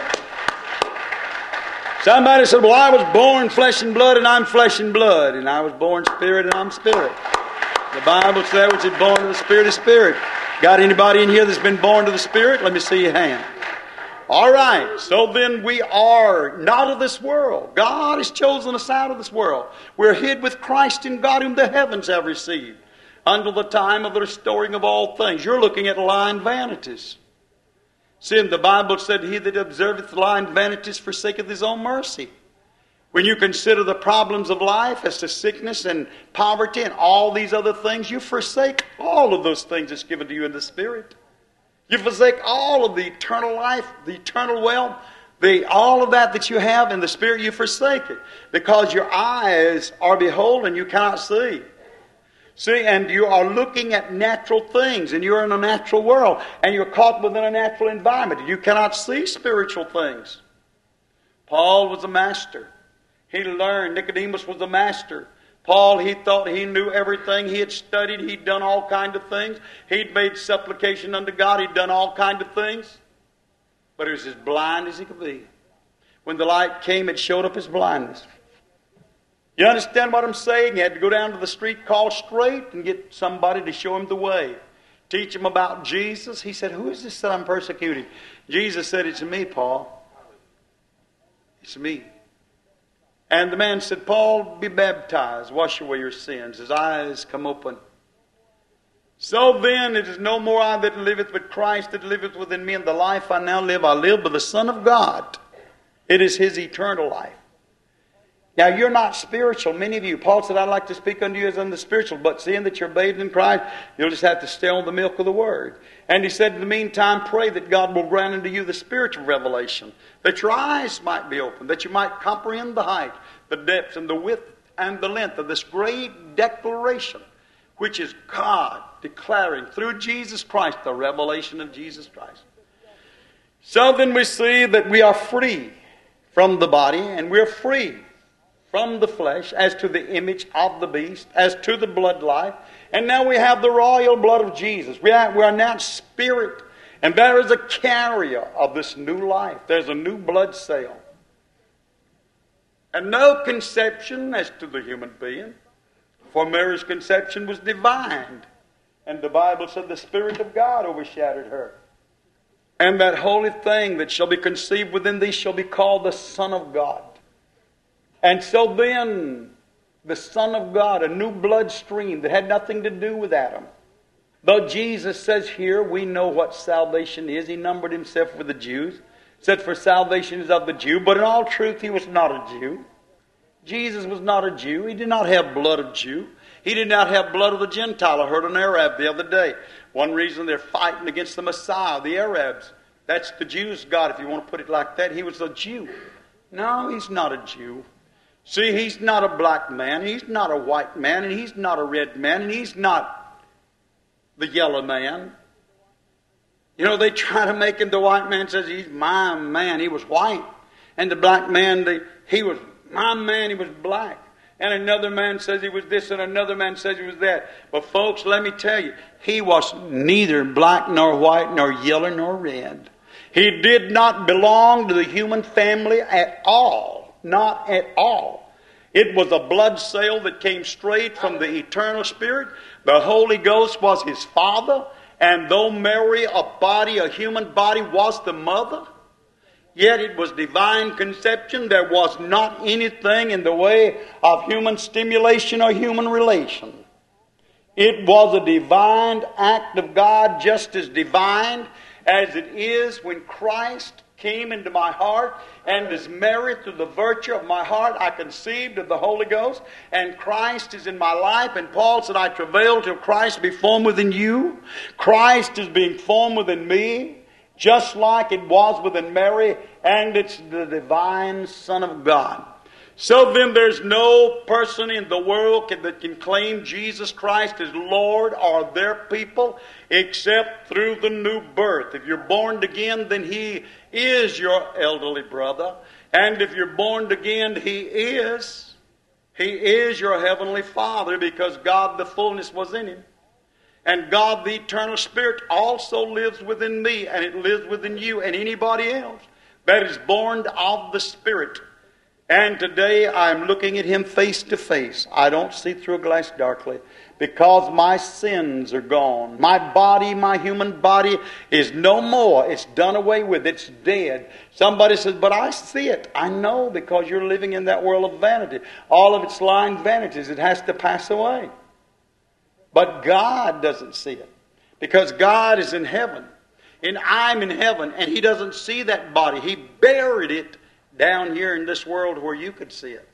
Somebody said, well, I was born flesh and blood, and I'm flesh and blood. And I was born spirit, and I'm spirit. The Bible said, which is born to the Spirit is spirit. Got anybody in here that's been born to the Spirit? Let me see your hand. All right. So then we are not of this world. God has chosen us out of this world. We're hid with Christ in God, whom the heavens have received, until the time of the restoring of all things. You're looking at lying vanities. See, the Bible said, he that observeth lying vanities forsaketh his own mercy. When you consider the problems of life as to sickness and poverty and all these other things, you forsake all of those things that's given to you in the Spirit. You forsake all of the eternal life, the eternal wealth, all of that you have in the Spirit, you forsake it. Because your eyes are beholding, you cannot see. See, and you are looking at natural things, and you're in a natural world, and you're caught within a natural environment. You cannot see spiritual things. Paul was a master. He learned. Nicodemus was a master. Paul, he thought he knew everything. He had studied. He'd done all kinds of things. He'd made supplication unto God. He'd done all kinds of things. But he was as blind as he could be. When the light came, it showed up his blindness. You understand what I'm saying? He had to go down to the street called Straight and get somebody to show him the way. Teach him about Jesus. He said, who is this that I'm persecuting? Jesus said, it's me, Paul. It's me. And the man said, Paul, be baptized. Wash away your sins. His eyes come open. So then it is no more I that liveth, but Christ that liveth within me. And the life I now live, I live by the Son of God. It is His eternal life. Now, you're not spiritual, many of you. Paul said, I'd like to speak unto you as unto the spiritual, but seeing that you're bathed in Christ, you'll just have to stay on the milk of the Word. And he said, in the meantime, pray that God will grant unto you the spiritual revelation, that your eyes might be opened, that you might comprehend the height, the depth, and the width, and the length of this great declaration, which is God declaring through Jesus Christ the revelation of Jesus Christ. So then we see that we are free from the body, and we're free from the flesh, as to the image of the beast, as to the blood life. And now we have the royal blood of Jesus. We are now spirit. And there is a carrier of this new life. There's a new blood cell. And no conception as to the human being. For Mary's conception was divine. And the Bible said the Spirit of God overshadowed her. And that holy thing that shall be conceived within thee shall be called the Son of God. And so then, the Son of God, a new bloodstream that had nothing to do with Adam. Though Jesus says here, we know what salvation is. He numbered himself with the Jews. Said, for salvation is of the Jew. But in all truth, he was not a Jew. Jesus was not a Jew. He did not have blood of Jew. He did not have blood of the Gentile. I heard an Arab the other day. One reason they're fighting against the Messiah, the Arabs. That's the Jews' God, if you want to put it like that. He was a Jew. No, he's not a Jew. See, he's not a black man, he's not a white man, and he's not a red man, and he's not the yellow man. You know, they try to make him, the white man says, he's my man, he was white. And the black man, he was my man, he was black. And another man says he was this, and another man says he was that. But folks, let me tell you, he was neither black nor white, nor yellow nor red. He did not belong to the human family at all. Not at all. It was a blood cell that came straight from the eternal Spirit. The Holy Ghost was his Father. And though Mary, a human body, was the mother, yet it was divine conception. There was not anything in the way of human stimulation or human relation. It was a divine act of God, just as divine as it is when Christ came into my heart, and as Mary, through the virtue of my heart, I conceived of the Holy Ghost, and Christ is in my life. And Paul said, I travail till Christ be formed within you. Christ is being formed within me, just like it was within Mary, and it's the divine Son of God. So then there's no person in the world that can claim Jesus Christ as Lord or their people except through the new birth. If you're born again, then He is your elderly brother. And if you're born again, He is your heavenly Father, because God the fullness was in Him. And God the eternal Spirit also lives within me, and it lives within you and anybody else that is born of the Spirit. And today I'm looking at Him face to face. I don't see through a glass darkly, because my sins are gone. My body, my human body, is no more. It's done away with. It's dead. Somebody says, but I see it. I know, because you're living in that world of vanity. All of its lying vanities. It has to pass away. But God doesn't see it, because God is in heaven. And I'm in heaven, and He doesn't see that body. He buried it down here in this world where you could see it.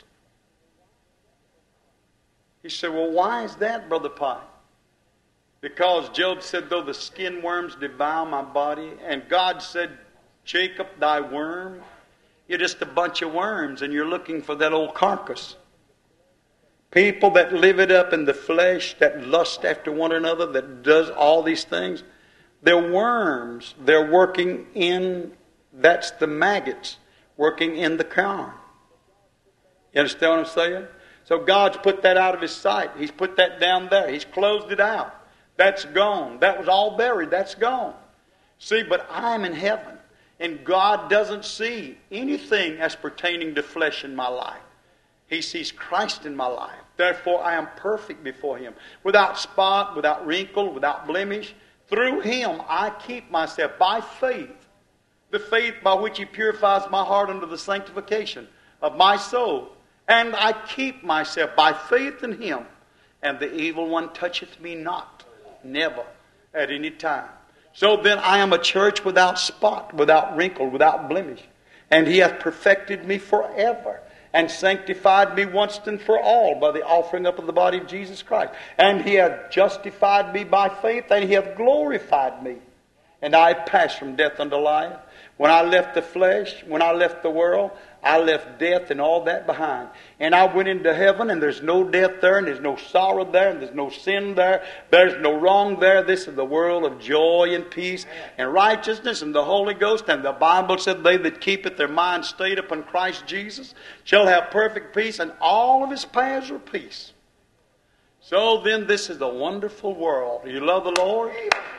He said, well, why is that, Brother Pike? Because Job said, though the skin worms devour my body, and God said, Jacob, thy worm, you're just a bunch of worms, and you're looking for that old carcass. People that live it up in the flesh, that lust after one another, that does all these things, they're worms. They're working in, that's the maggots, working in the corn. You understand what I'm saying? So God's put that out of His sight. He's put that down there. He's closed it out. That's gone. That was all buried. That's gone. See, but I'm in heaven, and God doesn't see anything as pertaining to flesh in my life. He sees Christ in my life. Therefore, I am perfect before Him, without spot, without wrinkle, without blemish. Through Him, I keep myself by faith. The faith by which He purifies my heart unto the sanctification of my soul. And I keep myself by faith in Him. And the evil one toucheth me not, never, at any time. So then I am a church without spot, without wrinkle, without blemish. And He hath perfected me forever, and sanctified me once and for all by the offering up of the body of Jesus Christ. And He hath justified me by faith, and He hath glorified me. And I passed from death unto life. When I left the flesh, when I left the world, I left death and all that behind. And I went into heaven, and there's no death there, and there's no sorrow there, and there's no sin there. There's no wrong there. This is the world of joy and peace and righteousness and the Holy Ghost. And the Bible said, they that keepeth their mind stayed upon Christ Jesus shall have perfect peace, and all of His paths are peace. So then this is a wonderful world. Do you love the Lord?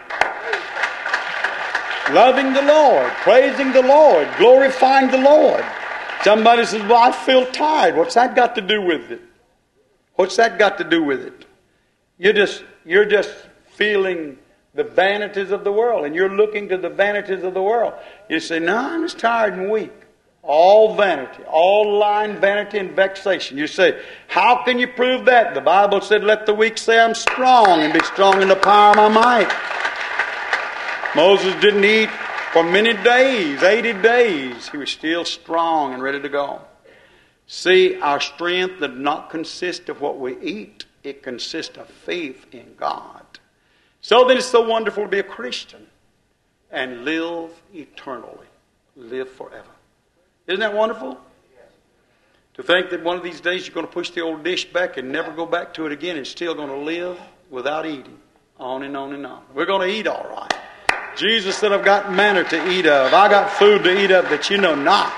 Loving the Lord, praising the Lord, glorifying the Lord. Somebody says, well, I feel tired. What's that got to do with it? What's that got to do with it? You're just feeling the vanities of the world, and you're looking to the vanities of the world. You say, no, I'm just tired and weak. All vanity, all lying vanity and vexation. You say, how can you prove that? The Bible said, let the weak say I'm strong, and be strong in the power of my might. Moses didn't eat for many days, 80 days. He was still strong and ready to go. See, our strength does not consist of what we eat. It consists of faith in God. So then it's so wonderful to be a Christian and live eternally. Live forever. Isn't that wonderful? To think that one of these days you're going to push the old dish back and never go back to it again, and still going to live without eating. On and on and on. We're going to eat all right. Jesus said, I've got manna to eat of. I got food to eat of that you know not.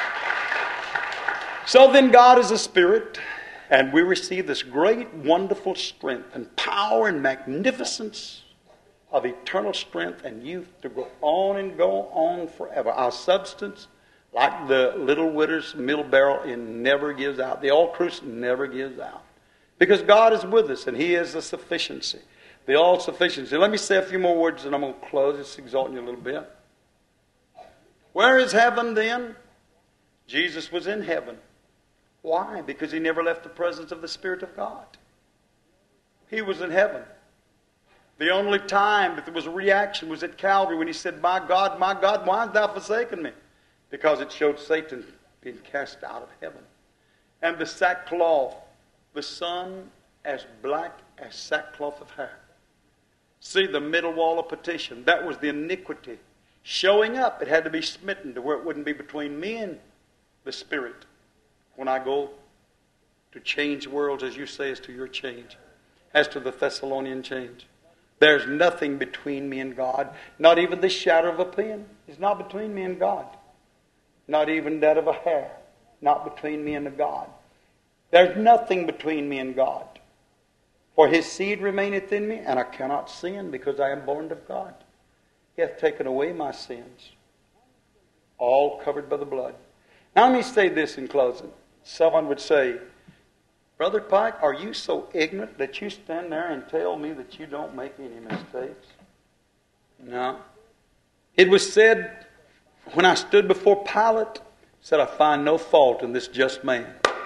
So then God is a spirit, and we receive this great, wonderful strength and power and magnificence of eternal strength and youth to go on and go on forever. Our substance, Like the little widow's middle barrel, it never gives out. The all truth never gives out. Because God is with us, and He is the sufficiency. The all-sufficiency. Let me say a few more words, and I'm going to close. It's exalting you a little bit. Where is heaven then? Jesus was in heaven. Why? Because He never left the presence of the Spirit of God. He was in heaven. The only time that there was a reaction was at Calvary when He said, my God, why hast thou forsaken me? Because it showed Satan being cast out of heaven. And the sackcloth, the sun as black as sackcloth of hair. See, the middle wall of petition, that was the iniquity. Showing up, it had to be smitten to where it wouldn't be between me and the Spirit. When I go to change worlds, as you say, as to your change, as to the Thessalonian change. There's nothing between me and God. Not even the shadow of a pin is not between me and God. Not even that of a hair. Not between me and the God. There's nothing between me and God. For His seed remaineth in me, and I cannot sin because I am born of God. He hath taken away my sins. All covered by the blood. Now let me say this in closing. Someone would say, Brother Pike, are you so ignorant that you stand there and tell me that you don't make any mistakes? No. It was said when I stood before Pilate, said, I find no fault in this just man.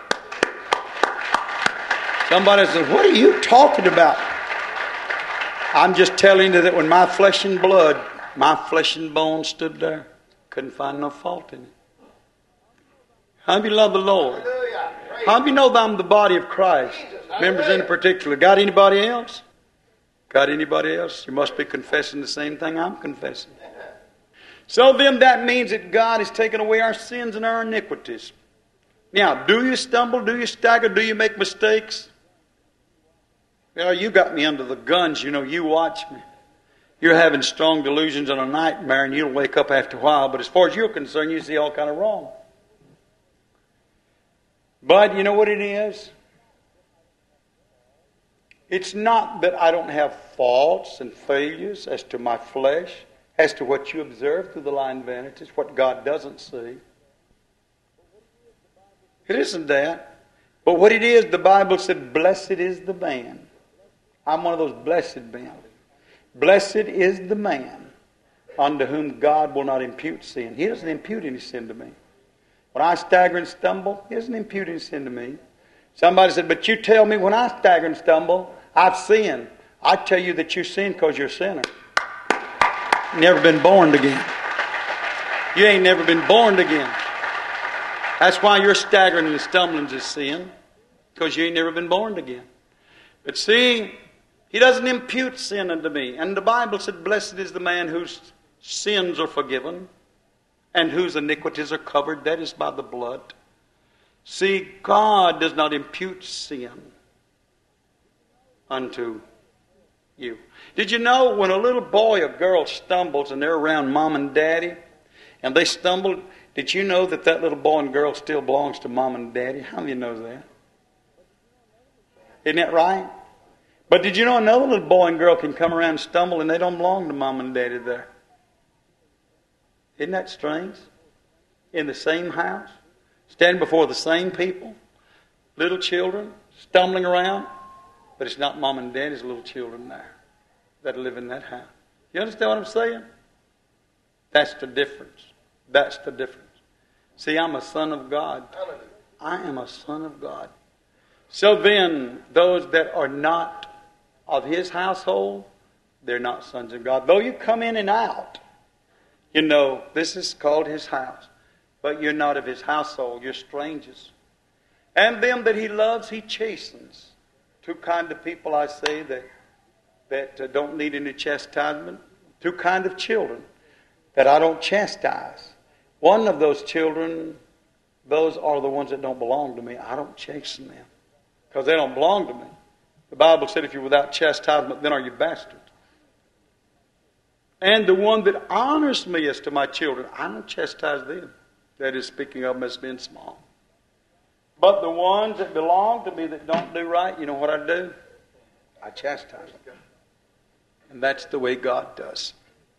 Somebody said, what are you talking about? I'm just telling you that when my flesh and blood, my flesh and bone stood there, couldn't find no fault in it. How do you love the Lord? How do you know that I'm the body of Christ? Members in particular. Got anybody else? Got anybody else? You must be confessing the same thing I'm confessing. So then that means that God has taken away our sins and our iniquities. Now, do you stumble? Do you stagger? Do you make mistakes? Well, you got me under the guns. You know, you watch me. You're having strong delusions and a nightmare, and you'll wake up after a while. But as far as you're concerned, you see all kind of wrong. But you know what it is? It's not that I don't have faults and failures as to my flesh, as to what you observe through the lying vanities, what God doesn't see. It isn't that. But what it is, the Bible said, blessed is the man. I'm one of those blessed men. Blessed is the man unto whom God will not impute sin. He doesn't impute any sin to me. When I stagger and stumble, He doesn't impute any sin to me. Somebody said, but you tell me when I stagger and stumble, I've sinned. I tell you that you sin because you're a sinner. Never been born again. You ain't never been born again. That's why you're staggering and stumbling is sin, because you ain't never been born again. But see, He doesn't impute sin unto me. And the Bible said, blessed is the man whose sins are forgiven and whose iniquities are covered. That is by the blood. See, God does not impute sin unto you. Did you know when a little boy or girl stumbles and they're around mom and daddy and they stumbled, did you know that that little boy and girl still belongs to mom and daddy? How many of you know that? Isn't that right? But did you know another little boy and girl can come around and stumble and they don't belong to mom and daddy there? Isn't that strange? In the same house, standing before the same people, little children stumbling around, but it's not mom and daddy's little children there that live in that house. You understand what I'm saying? That's the difference. That's the difference. See, I'm a son of God. I am a son of God. So then, those that are not of His household, they're not sons of God. Though you come in and out, you know, this is called His house. But you're not of His household. You're strangers. And them that He loves, He chastens. Two kind of people, I say, that don't need any chastisement. Two kind of children that I don't chastise. One of those children, those are the ones that don't belong to me. I don't chasten them because they don't belong to me. The Bible said if you're without chastisement, then are you bastards. And the one that honors me as to my children, I don't chastise them. That is, speaking of them as being small. But the ones that belong to me that don't do right, you know what I do? I chastise them. And that's the way God does.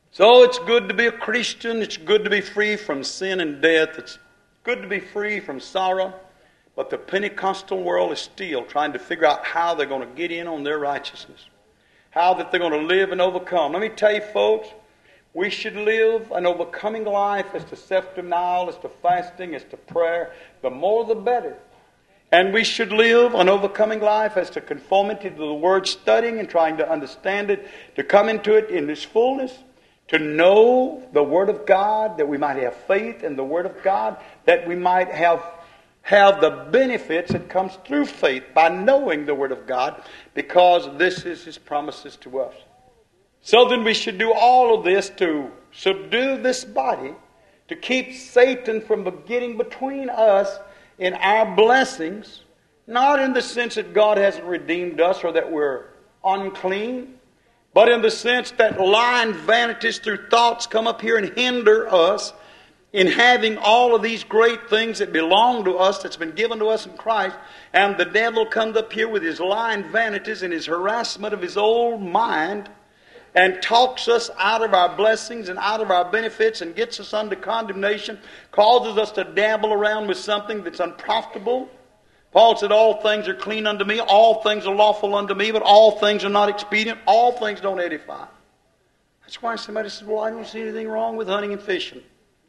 So it's good to be a Christian. It's good to be free from sin and death. It's good to be free from sorrow. But the Pentecostal world is still trying to figure out how they're going to get in on their righteousness. How that they're going to live and overcome. Let me tell you, folks, we should live an overcoming life as to self-denial, as to fasting, as to prayer. The more the better. And we should live an overcoming life as to conformity to the Word, studying and trying to understand it, to come into it in its fullness, to know the Word of God, that we might have faith in the Word of God, that we might have the benefits that comes through faith by knowing the Word of God, because this is His promises to us. So then we should do all of this to subdue this body, to keep Satan from getting between us in our blessings, not in the sense that God hasn't redeemed us or that we're unclean, but in the sense that lying vanities through thoughts come up here and hinder us in having all of these great things that belong to us, that's been given to us in Christ. And the devil comes up here with his lying vanities and his harassment of his old mind and talks us out of our blessings and out of our benefits and gets us under condemnation, causes us to dabble around with something that's unprofitable. Paul said, all things are clean unto me, all things are lawful unto me, but all things are not expedient, all things don't edify. That's why somebody says, well, I don't see anything wrong with hunting and fishing.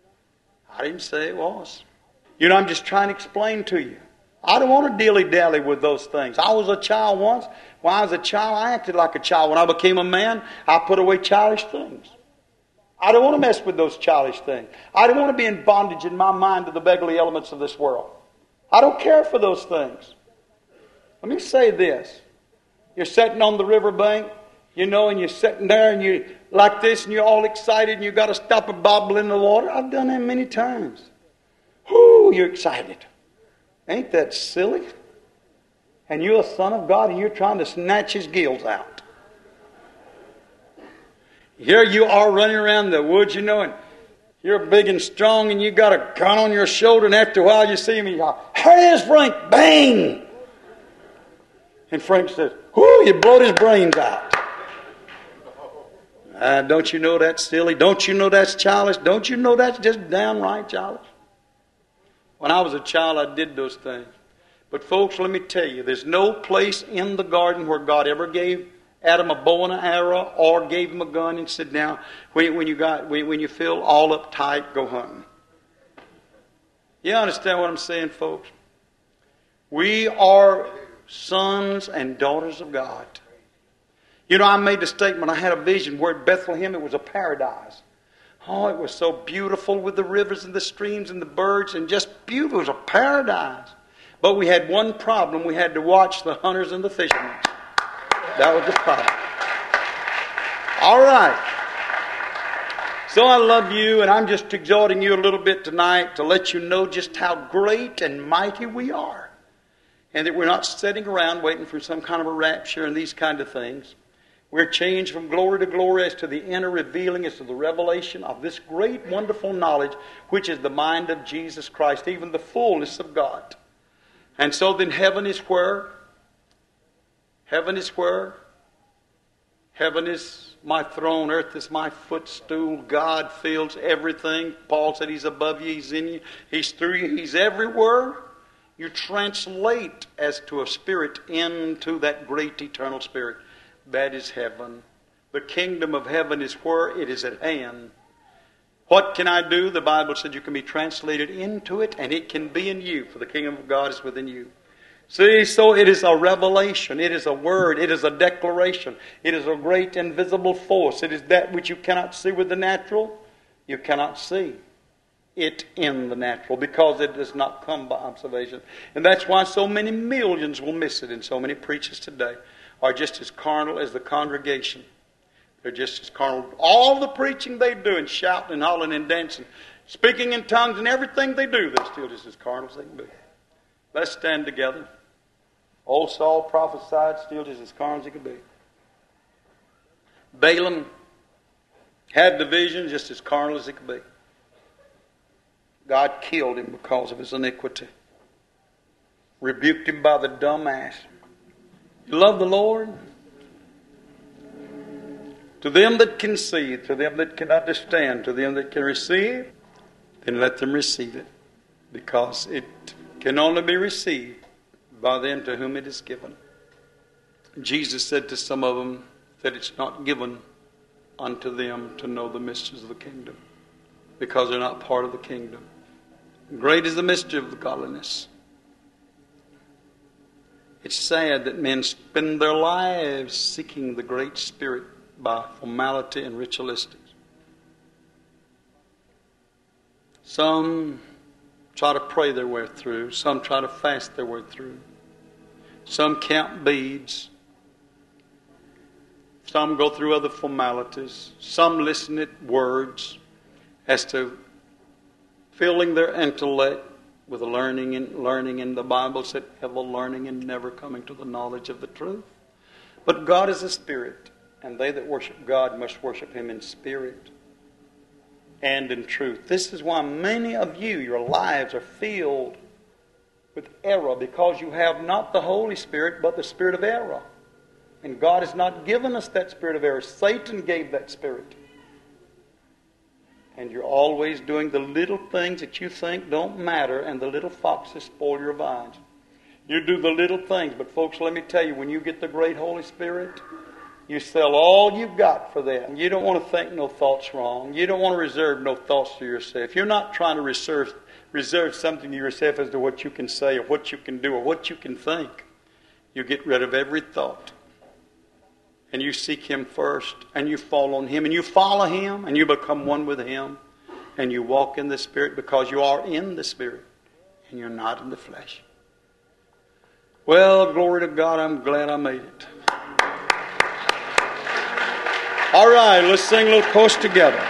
I didn't say it was. You know, I'm just trying to explain to you. I don't want to dilly-dally with those things. I was a child once. When I was a child, I acted like a child. When I became a man, I put away childish things. I don't want to mess with those childish things. I don't want to be in bondage in my mind to the beggarly elements of this world. I don't care for those things. Let me say this. You're sitting on the riverbank, you know, and you're sitting there and you like this and you're all excited and you've got to stop and bobble in the water. I've done that many times. Whoo, you're excited. Ain't that silly? And you're a son of God and you're trying to snatch His gills out. Here you are running around the woods, you know, and you're big and strong and you got a gun on your shoulder, and after a while you see me, here it is, Frank, bang! And Frank says, whoo, you blowed his brains out. Don't you know that's silly? Don't you know that's childish? Don't you know that's just downright childish? When I was a child, I did those things. But folks, let me tell you, there's no place in the garden where God ever gave Adam a bow and an arrow or gave him a gun and said, now, when you feel all uptight, go hunting. You understand what I'm saying, folks? We are sons and daughters of God. You know, I made the statement, I had a vision where at Bethlehem it was a paradise. Oh, it was so beautiful with the rivers and the streams and the birds and just beautiful. It was a paradise. But we had one problem. We had to watch the hunters and the fishermen. That was the problem. All right. So I love you, and I'm just exhorting you a little bit tonight to let you know just how great and mighty we are. And that we're not sitting around waiting for some kind of a rapture and these kind of things. We're changed from glory to glory as to the inner revealing, as to the revelation of this great, wonderful knowledge, which is the mind of Jesus Christ, even the fullness of God. And so then heaven is where? Heaven is where? Heaven is my throne, earth is my footstool. God fills everything. Paul said He's above you, He's in you, He's through you, He's everywhere. You translate as to a spirit into that great eternal spirit. That is heaven. The kingdom of heaven is where? It is at hand. What can I do? The Bible said you can be translated into it, and it can be in you, for the kingdom of God is within you. See, so it is a revelation. It is a word. It is a declaration. It is a great invisible force. It is that which you cannot see with the natural. You cannot see it in the natural because it does not come by observation. And that's why so many millions will miss it, and so many preachers today are just as carnal as the congregation. They're just as carnal. All the preaching they do and shouting and hollering and dancing, speaking in tongues and everything they do, they're still just as carnal as they can be. Let's stand together. Old Saul prophesied, still just as carnal as he could be. Balaam had the vision, just as carnal as he could be. God killed him because of his iniquity. Rebuked him by the dumb ass. You love the Lord? To them that can see, to them that can understand, to them that can receive, then let them receive it. Because it can only be received by them to whom it is given. Jesus said to some of them that it's not given unto them to know the mysteries of the kingdom, because they're not part of the kingdom. Great is the mystery of godliness. It's sad that men spend their lives seeking the Great Spirit by formality and ritualistic. Some try to pray their way through. Some try to fast their way through. Some count beads. Some go through other formalities. Some listen at words as to filling their intellect with learning, and the Bible said, ever learning and never coming to the knowledge of the truth. But God is a spirit, and they that worship God must worship Him in spirit and in truth. This is why many of you, your lives are filled with error, because you have not the Holy Spirit, but the spirit of error. And God has not given us that spirit of error. Satan gave that spirit. And you're always doing the little things that you think don't matter, and the little foxes spoil your vines. You do the little things, but folks, let me tell you, when you get the great Holy Spirit, you sell all you've got for that. And you don't want to think no thoughts wrong. You don't want to reserve no thoughts to yourself. You're not trying to reserve something to yourself as to what you can say or what you can do or what you can think. You get rid of every thought. And you seek Him first, and you fall on Him, and you follow Him, and you become one with Him, and you walk in the Spirit, because you are in the Spirit, and you're not in the flesh. Well, glory to God, I'm glad I made it. All right, let's sing a little chorus together.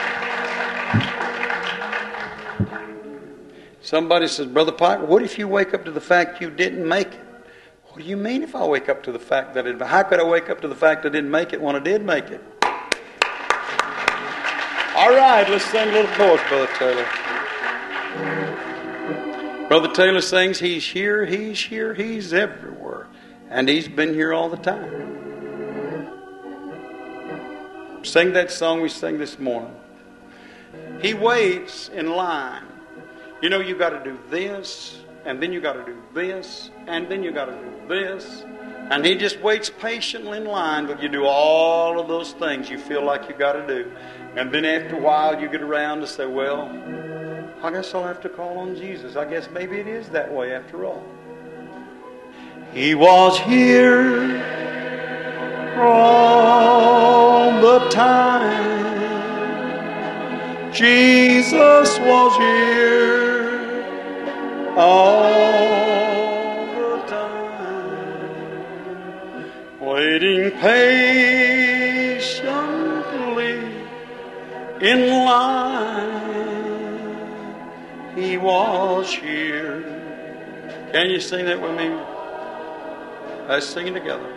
Somebody says, Brother Piper, what if you wake up to the fact you didn't make it? What do you mean if I wake up to the fact that how could I wake up to the fact I didn't make it when I did make it? All right, let's sing a little chorus, Brother Taylor. Brother Taylor sings, He's here, He's everywhere. And He's been here all the time. Sing that song we sang this morning. He waits in line. You know, you got to do this, and then you got to do this, and then you got to do this. And He just waits patiently in line till you do all of those things you feel like you got to do. And then after a while you get around to say, well, I guess I'll have to call on Jesus. I guess maybe it is that way after all. He was here all the time. Jesus was here all the time, waiting patiently in line. He was here. Can you sing that with me? Let's sing it together.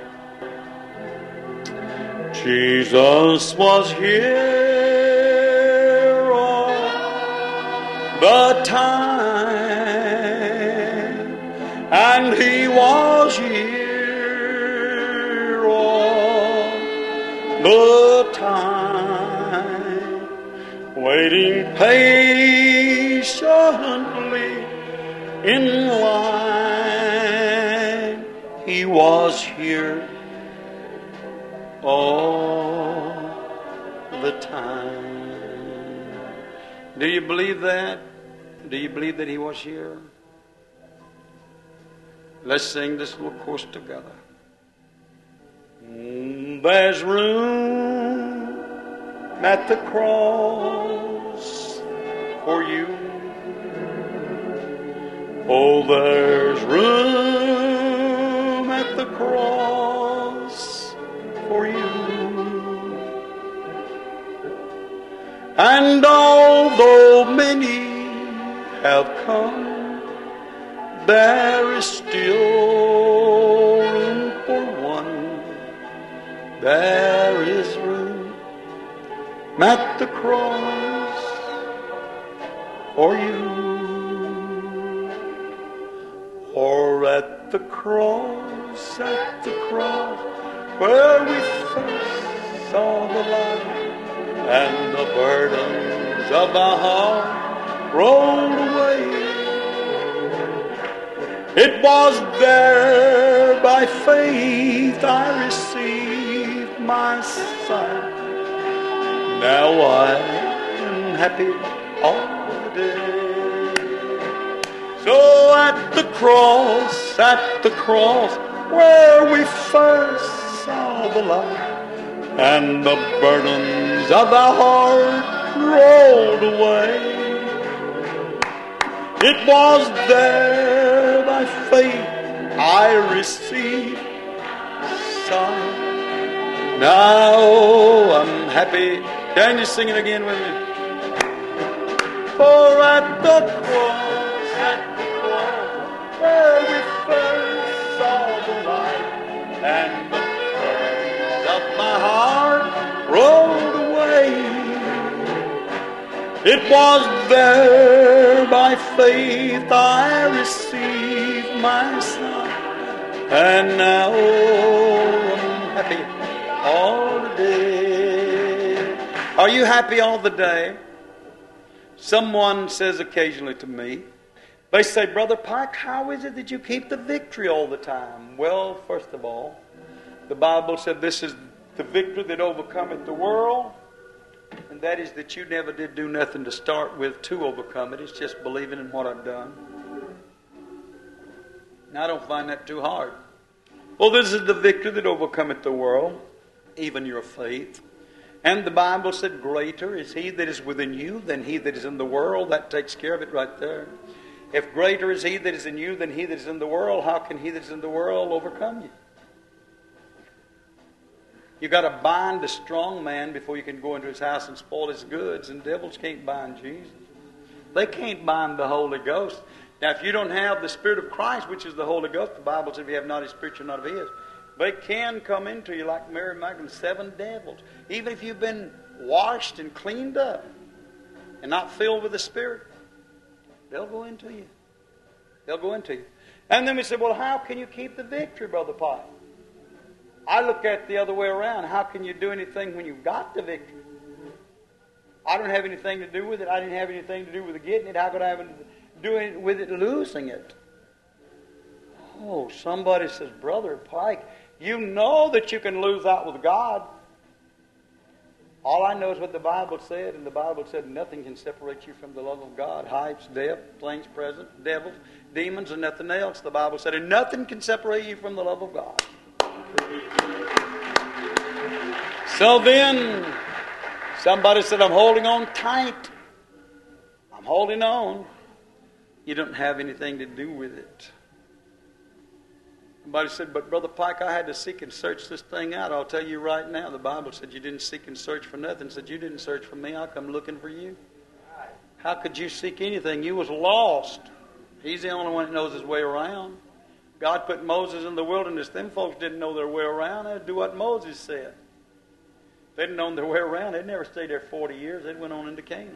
Jesus was here all the time, and He was here all the time, waiting patiently in line. He was here all the time. Do you believe that? Do you believe that He was here? Let's sing this little chorus together. There's room at the cross for you. Oh, there's room at the cross for you. And although many have come, there is still room for one. There is room at the cross for you. Or at the cross, where we first saw the light, and the burdens of my heart rolled away. It was there by faith I received my sight. Now I am happy all the day. So at the cross where we first saw the light, and the burdens of the heart rolled away. It was there by faith I received sight. Now I'm happy. Can you sing it again with me? For at the cross where we first saw the light, and the burdens of my heart rolled away. It was there by faith I received my sight, and now I'm happy all the day. Are you happy all the day? Someone says occasionally to me, they say, Brother Pike, how is it that you keep the victory all the time? Well, first of all, the Bible said this is the victory that overcometh the world, and that is that you never did do nothing to start with to overcome it. It's just believing in what I've done. Now, I don't find that too hard. Well, this is the victory that overcometh the world, even your faith. And the Bible said, greater is he that is within you than he that is in the world. That takes care of it right there. If greater is he that is in you than he that is in the world, how can he that is in the world overcome you? You've got to bind the strong man before you can go into his house and spoil his goods. And devils can't bind Jesus. They can't bind the Holy Ghost. Now, if you don't have the Spirit of Christ, which is the Holy Ghost, the Bible says if you have not his Spirit, you're not of his. They can come into you like Mary Magdalene, 7 devils. Even if you've been washed and cleaned up and not filled with the Spirit, they'll go into you. They'll go into you. And then we say, well, how can you keep the victory, Brother Pike? I look at it the other way around. How can you do anything when you've got the victory? I don't have anything to do with it. I didn't have anything to do with getting it. How could I have anything to do with it losing it? Oh, somebody says, Brother Pike, you know that you can lose out with God. All I know is what the Bible said, and the Bible said nothing can separate you from the love of God. Heights, depth, things present, devils, demons, and nothing else. The Bible said, and nothing can separate you from the love of God. So then, somebody said, I'm holding on tight. I'm holding on. You don't have anything to do with it. Somebody said, but Brother Pike, I had to seek and search this thing out. I'll tell you right now, the Bible said you didn't seek and search for nothing. It said you didn't search for me. I come looking for you. How could you seek anything? You was lost. He's the only one that knows his way around. God put Moses in the wilderness. Them folks didn't know their way around. They'd do what Moses said. If they'd known their way around, they'd never stayed there 40 years. They went on into Canaan.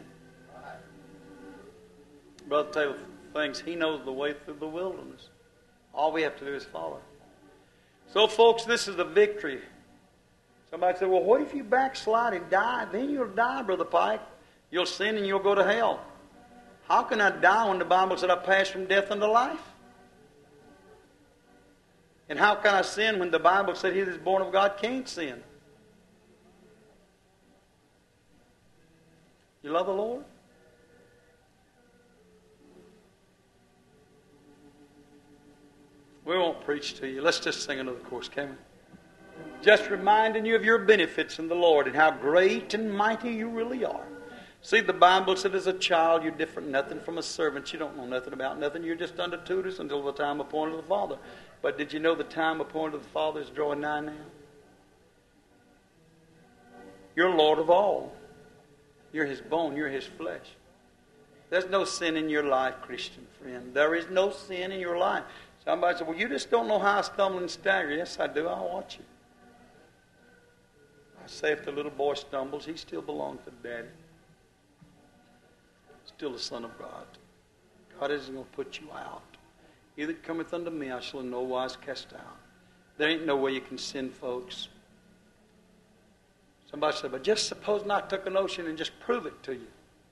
Brother Taylor thinks he knows the way through the wilderness. All we have to do is follow. So, folks, this is the victory. Somebody said, well, what if you backslide and die? Then you'll die, Brother Pike. You'll sin and you'll go to hell. How can I die when the Bible said I passed from death unto life? And how can I sin when the Bible said he that is born of God can't sin? You love the Lord? We won't preach to you. Let's just sing another chorus, can we? Just reminding you of your benefits in the Lord and how great and mighty you really are. See, the Bible said as a child you're different nothing from a servant. You don't know nothing about nothing. You're just under tutors until the time appointed of the Father. But did you know the time appointed of the Father is drawing nigh now? You're Lord of all. You're his bone. You're his flesh. There's no sin in your life, Christian friend. There is no sin in your life. Somebody said, well, you just don't know how I stumble and stagger. Yes, I do. I'll watch you. I say if the little boy stumbles, he still belongs to Daddy. Still the Son of God. God isn't going to put you out. He that cometh unto me, I shall in no wise cast out. There ain't no way you can sin, folks. Somebody said, but just supposing I took an ocean and just prove it to you.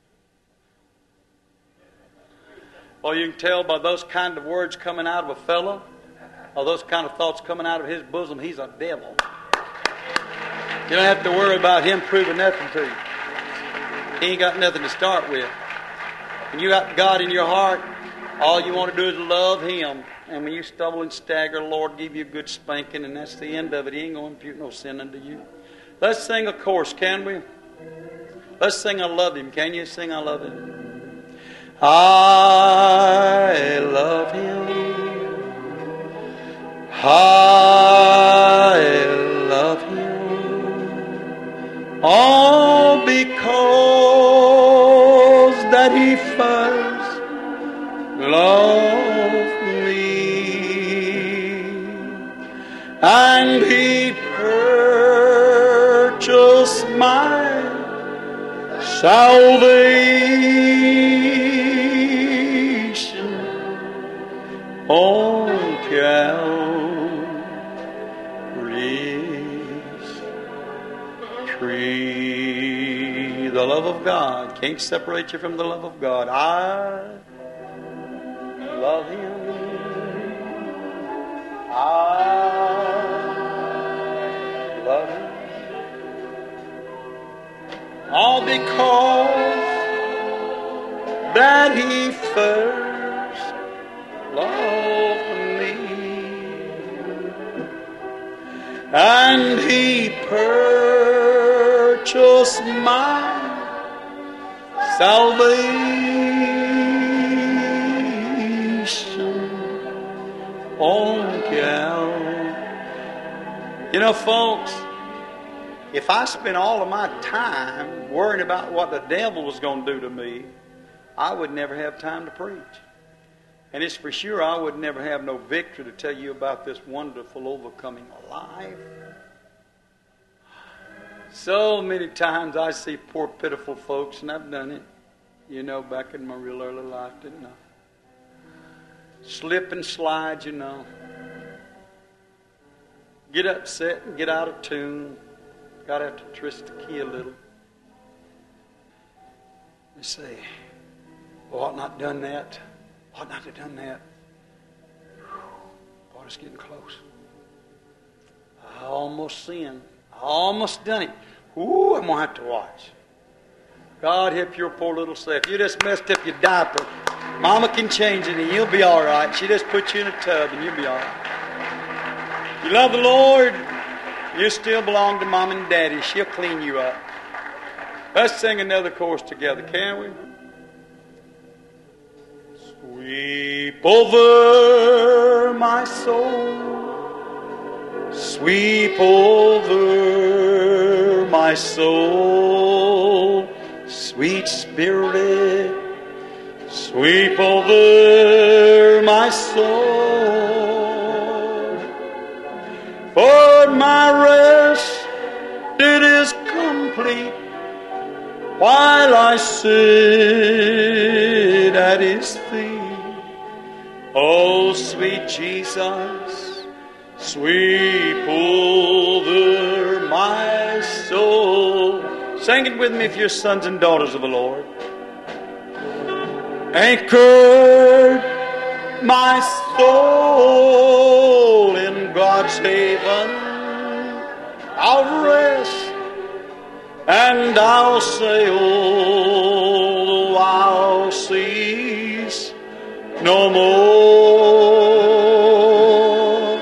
Well, you can tell by those kind of words coming out of a fellow, or those kind of thoughts coming out of his bosom, he's a devil. You don't have to worry about him proving nothing to you. He ain't got nothing to start with. When you got God in your heart, all you want to do is love Him. And when you stumble and stagger, the Lord give you a good spanking, and that's the end of it. He ain't going to impute no sin unto you. Let's sing a chorus, can we? Let's sing I Love Him. Can you sing I Love Him? I love Him. I love Him. All because that He first loved me, and He purchased my salvation on Calvary's tree. The love of God can't separate you from the love of God. I love Him. I love Him. All because that He first loved me, and He purchased my salvation on Calvary. You know, folks, if I spent all of my time worrying about what the devil was going to do to me, I would never have time to preach. And it's for sure I would never have no victory to tell you about this wonderful overcoming life. So many times I see poor pitiful folks, and I've done it, you know, back in my real early life, didn't I? Slip and slide, you know. Get upset and get out of tune. Got to have to twist the key a little. They say, well, ought not done that. Ought not have done that. Boy, it's getting close. I almost sinned. I almost done it. Ooh, I'm going to have to watch. God help your poor little self. You just messed up your diaper. Mama can change it and you'll be all right. She just put you in a tub and you'll be all right. You love the Lord, you still belong to Mom and Daddy. She'll clean you up. Let's sing another chorus together, can we? Sweep over my soul. Sweep over my soul. Sweet Spirit, sweep over my soul. For my rest, it is complete while I sit at His feet. Oh, sweet Jesus, sweep over my soul. Sing it with me if you're sons and daughters of the Lord. Anchored my soul in God's haven of rest, and I'll sail the wild seas no more.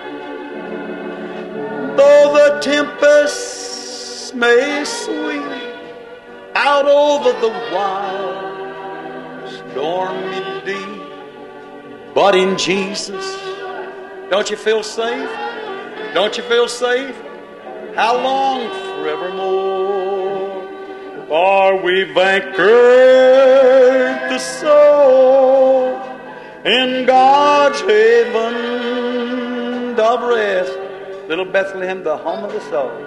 Though the tempests may sweep out over the wild stormy deep, but in Jesus, don't you feel safe? Don't you feel safe? How long? Forevermore. For we've anchored the soul in God's haven of rest. Little Bethlehem, the home of the soul.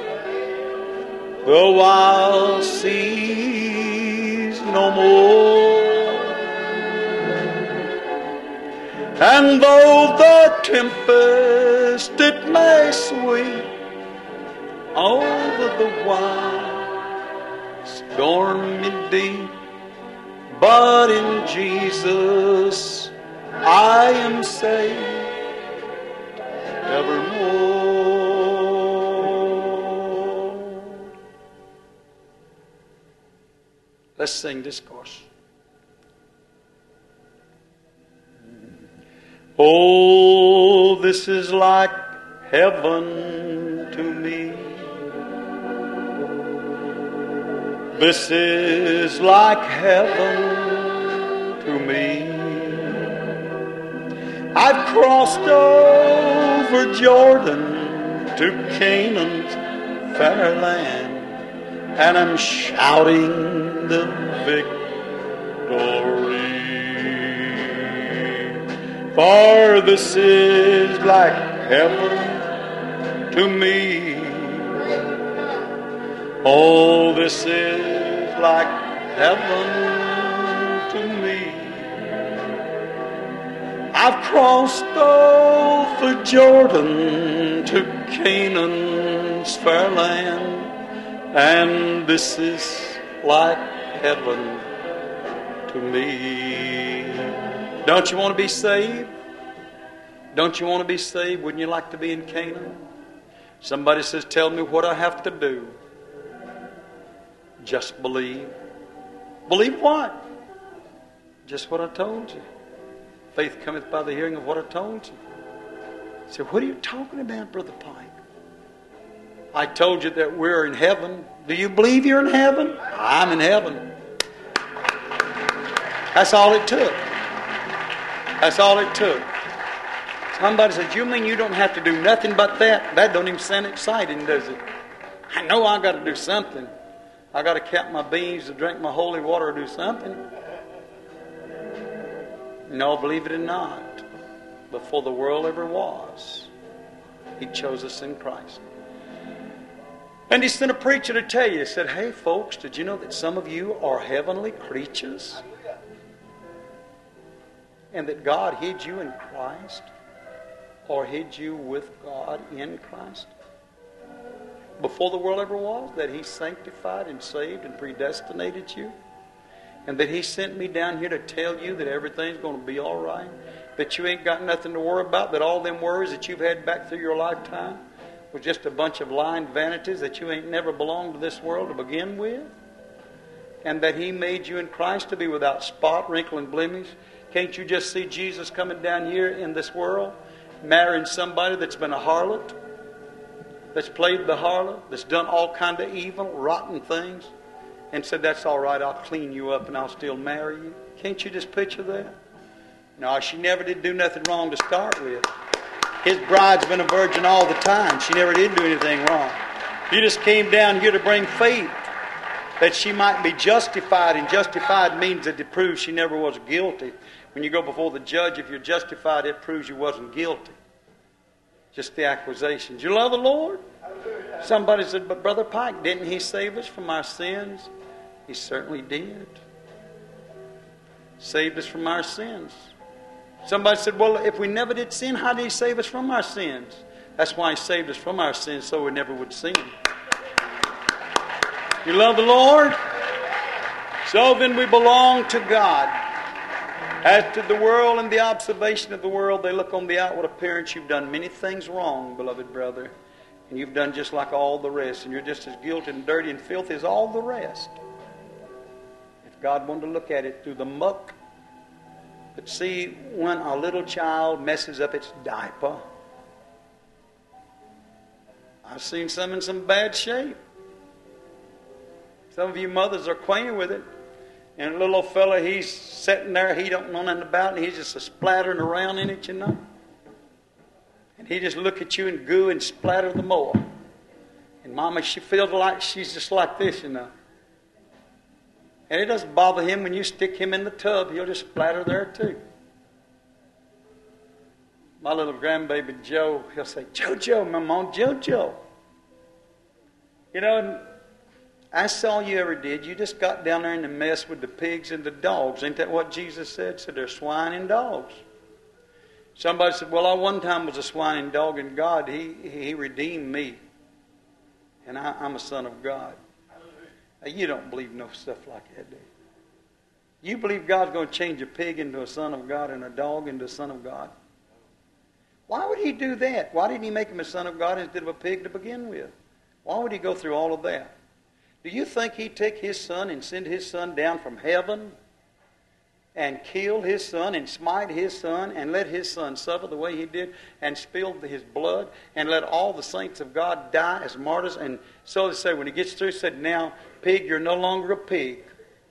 The wild seas no more. And though the tempest it may sweep over the wide, stormy deep. But in Jesus I am saved evermore. Let's sing this chorus. Oh, this is like heaven to me. This is like heaven to me. I've crossed over Jordan to Canaan's fair land, and I'm shouting the victory. For this is like heaven to me. Oh, this is like heaven to me. I've crossed over Jordan to Canaan's fair land, and this is like heaven to me. Don't you want to be saved? Don't you want to be saved? Wouldn't you like to be in Canaan? Somebody says, tell me what I have to do. Just believe. Believe what? Just what I told you. Faith cometh by the hearing of what I told you. So what are you talking about, Brother Pike? I told you that we're in heaven. Do you believe you're in heaven? I'm in heaven. That's all it took. That's all it took. Somebody says, you mean you don't have to do nothing but that? That don't even sound exciting, does it? I know I got to do something. I got to count my beans, to drink my holy water, or do something. No, believe it or not, before the world ever was, He chose us in Christ. And He sent a preacher to tell you. He said, hey folks, did you know that some of you are heavenly creatures? And that God hid you in Christ, or hid you with God in Christ? Before the world ever was, that He sanctified and saved and predestinated you, and that He sent me down here to tell you that everything's going to be all right, that you ain't got nothing to worry about, that all them worries that you've had back through your lifetime was just a bunch of lying vanities, that you ain't never belonged to this world to begin with, and that He made you in Christ to be without spot, wrinkle, and blemish. Can't you just see Jesus coming down here in this world, marrying somebody that's been a harlot, that's played the harlot, that's done all kind of evil, rotten things, and said, that's all right, I'll clean you up and I'll still marry you? Can't you just picture that? No, she never did do nothing wrong to start with. His bride's been a virgin all the time. She never did do anything wrong. He just came down here to bring faith, that she might be justified, and justified means that it proves she never was guilty. When you go before the judge, if you're justified, it proves you wasn't guilty. Just the accusations. You love the Lord? Somebody said, but Brother Pike, didn't He save us from our sins? He certainly did. Saved us from our sins. Somebody said, well, if we never did sin, how did He save us from our sins? That's why He saved us from our sins, so we never would sin. You love the Lord? So then we belong to God. As to the world and the observation of the world, they look on the outward appearance. You've done many things wrong, beloved brother. And you've done just like all the rest. And you're just as guilty and dirty and filthy as all the rest. If God wanted to look at it through the muck. But see, when a little child messes up its diaper, I've seen some in some bad shape. Some of you mothers are acquainted with it. And a little old fella, he's sitting there, he don't know nothing about it, and he's just a splattering around in it, you know. And he just look at you and goo and splatter the more. And Mama, she feels like she's just like this, you know. And it doesn't bother him when you stick him in the tub, he'll just splatter there too. My little grandbaby Joe, he'll say, Jojo, Mama, Jojo. You know, and that's all you ever did. You just got down there in the mess with the pigs and the dogs. Ain't that what Jesus said? Said they're swine and dogs. Somebody said, well, I one time was a swine and dog, and God, He redeemed me. and I'm a son of God. Now, you don't believe no stuff like that, do you? You believe God's going to change a pig into a son of God and a dog into a son of God? Why would He do that? Why didn't He make him a son of God instead of a pig to begin with? Why would He go through all of that? Do you think He'd take His Son and send His Son down from heaven and kill His Son and smite His Son and let His Son suffer the way He did and spill His blood and let all the saints of God die as martyrs? And so they say, when He gets through, He said, now, pig, you're no longer a pig.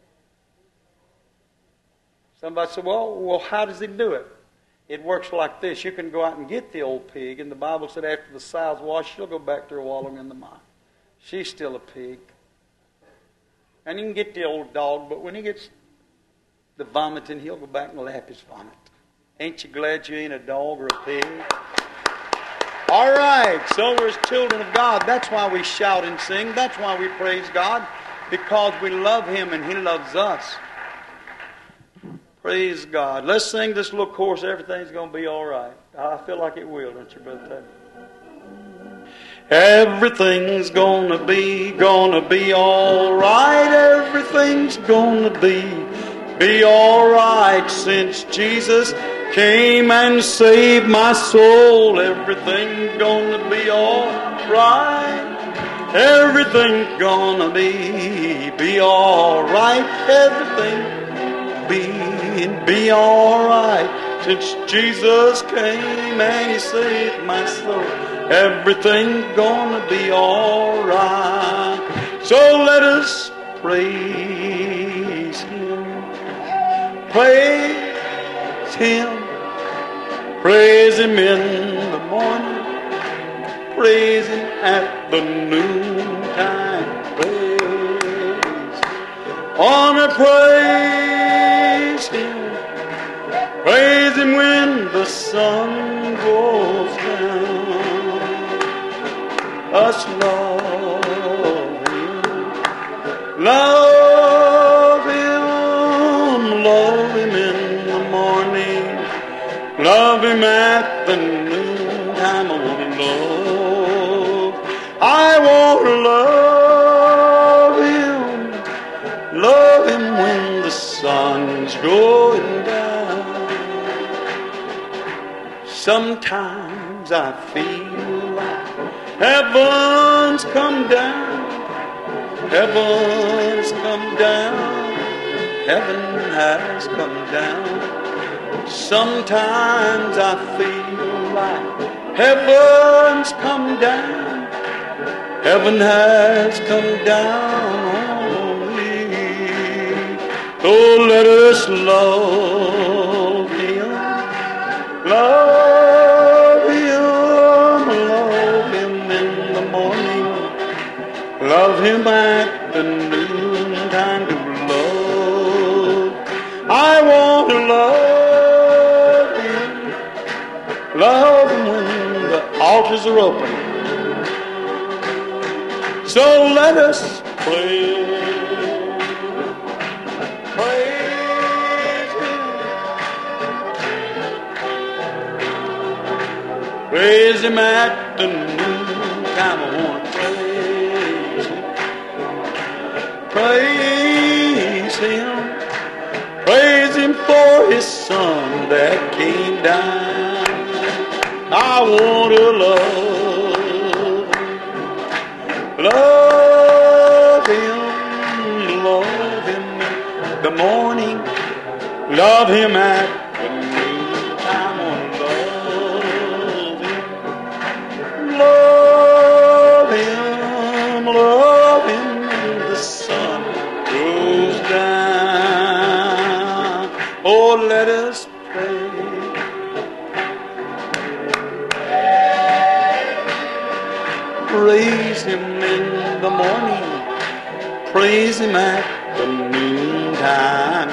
Somebody said, well, how does He do it? It works like this. You can go out and get the old pig, and the Bible said after the sow's washed, she'll go back to her wallowing in the mire. She's still a pig. And you can get the old dog, but when he gets the vomiting, he'll go back and lap his vomit. Ain't you glad you ain't a dog or a pig? All right, so we're as children of God. That's why we shout and sing. That's why we praise God, because we love Him and He loves us. Praise God. Let's sing this little chorus. Everything's going to be all right. I feel like it will, don't you, Brother Ted? Everything's gonna be all right. Everything's gonna be all right since Jesus came and saved my soul. Everything's gonna be all right. Everything's gonna be all right. Everything be all right since Jesus came and He saved my soul. Everything's gonna be all right. So let us praise Him. Praise Him. Praise Him in the morning. Praise Him at the noontime. Praise. Honor, praise Him. Praise Him when the sun goes down. Us love Him. Love Him. Love Him in the morning. Love Him at the noontime. I want to love Him. Love Him when the sun's going down. Sometimes I feel like heaven's come down. Heaven's come down. Heaven has come down. Sometimes I feel like heaven's come down. Heaven has come down on me. Oh, let us love Him. Love Him. Love Him in the morning. Love Him at the noontime to love. I want to love Him. Love Him when the altars are open. So let us praise Him. Praise Him at the noontime. I want to praise Him. Praise Him for His Son that came down. I want to love Him in the morning, love Him at the noontime. Love Him when the sun goes down. Oh, let us pray. Praise Him in the morning. Praise Him at the noontime.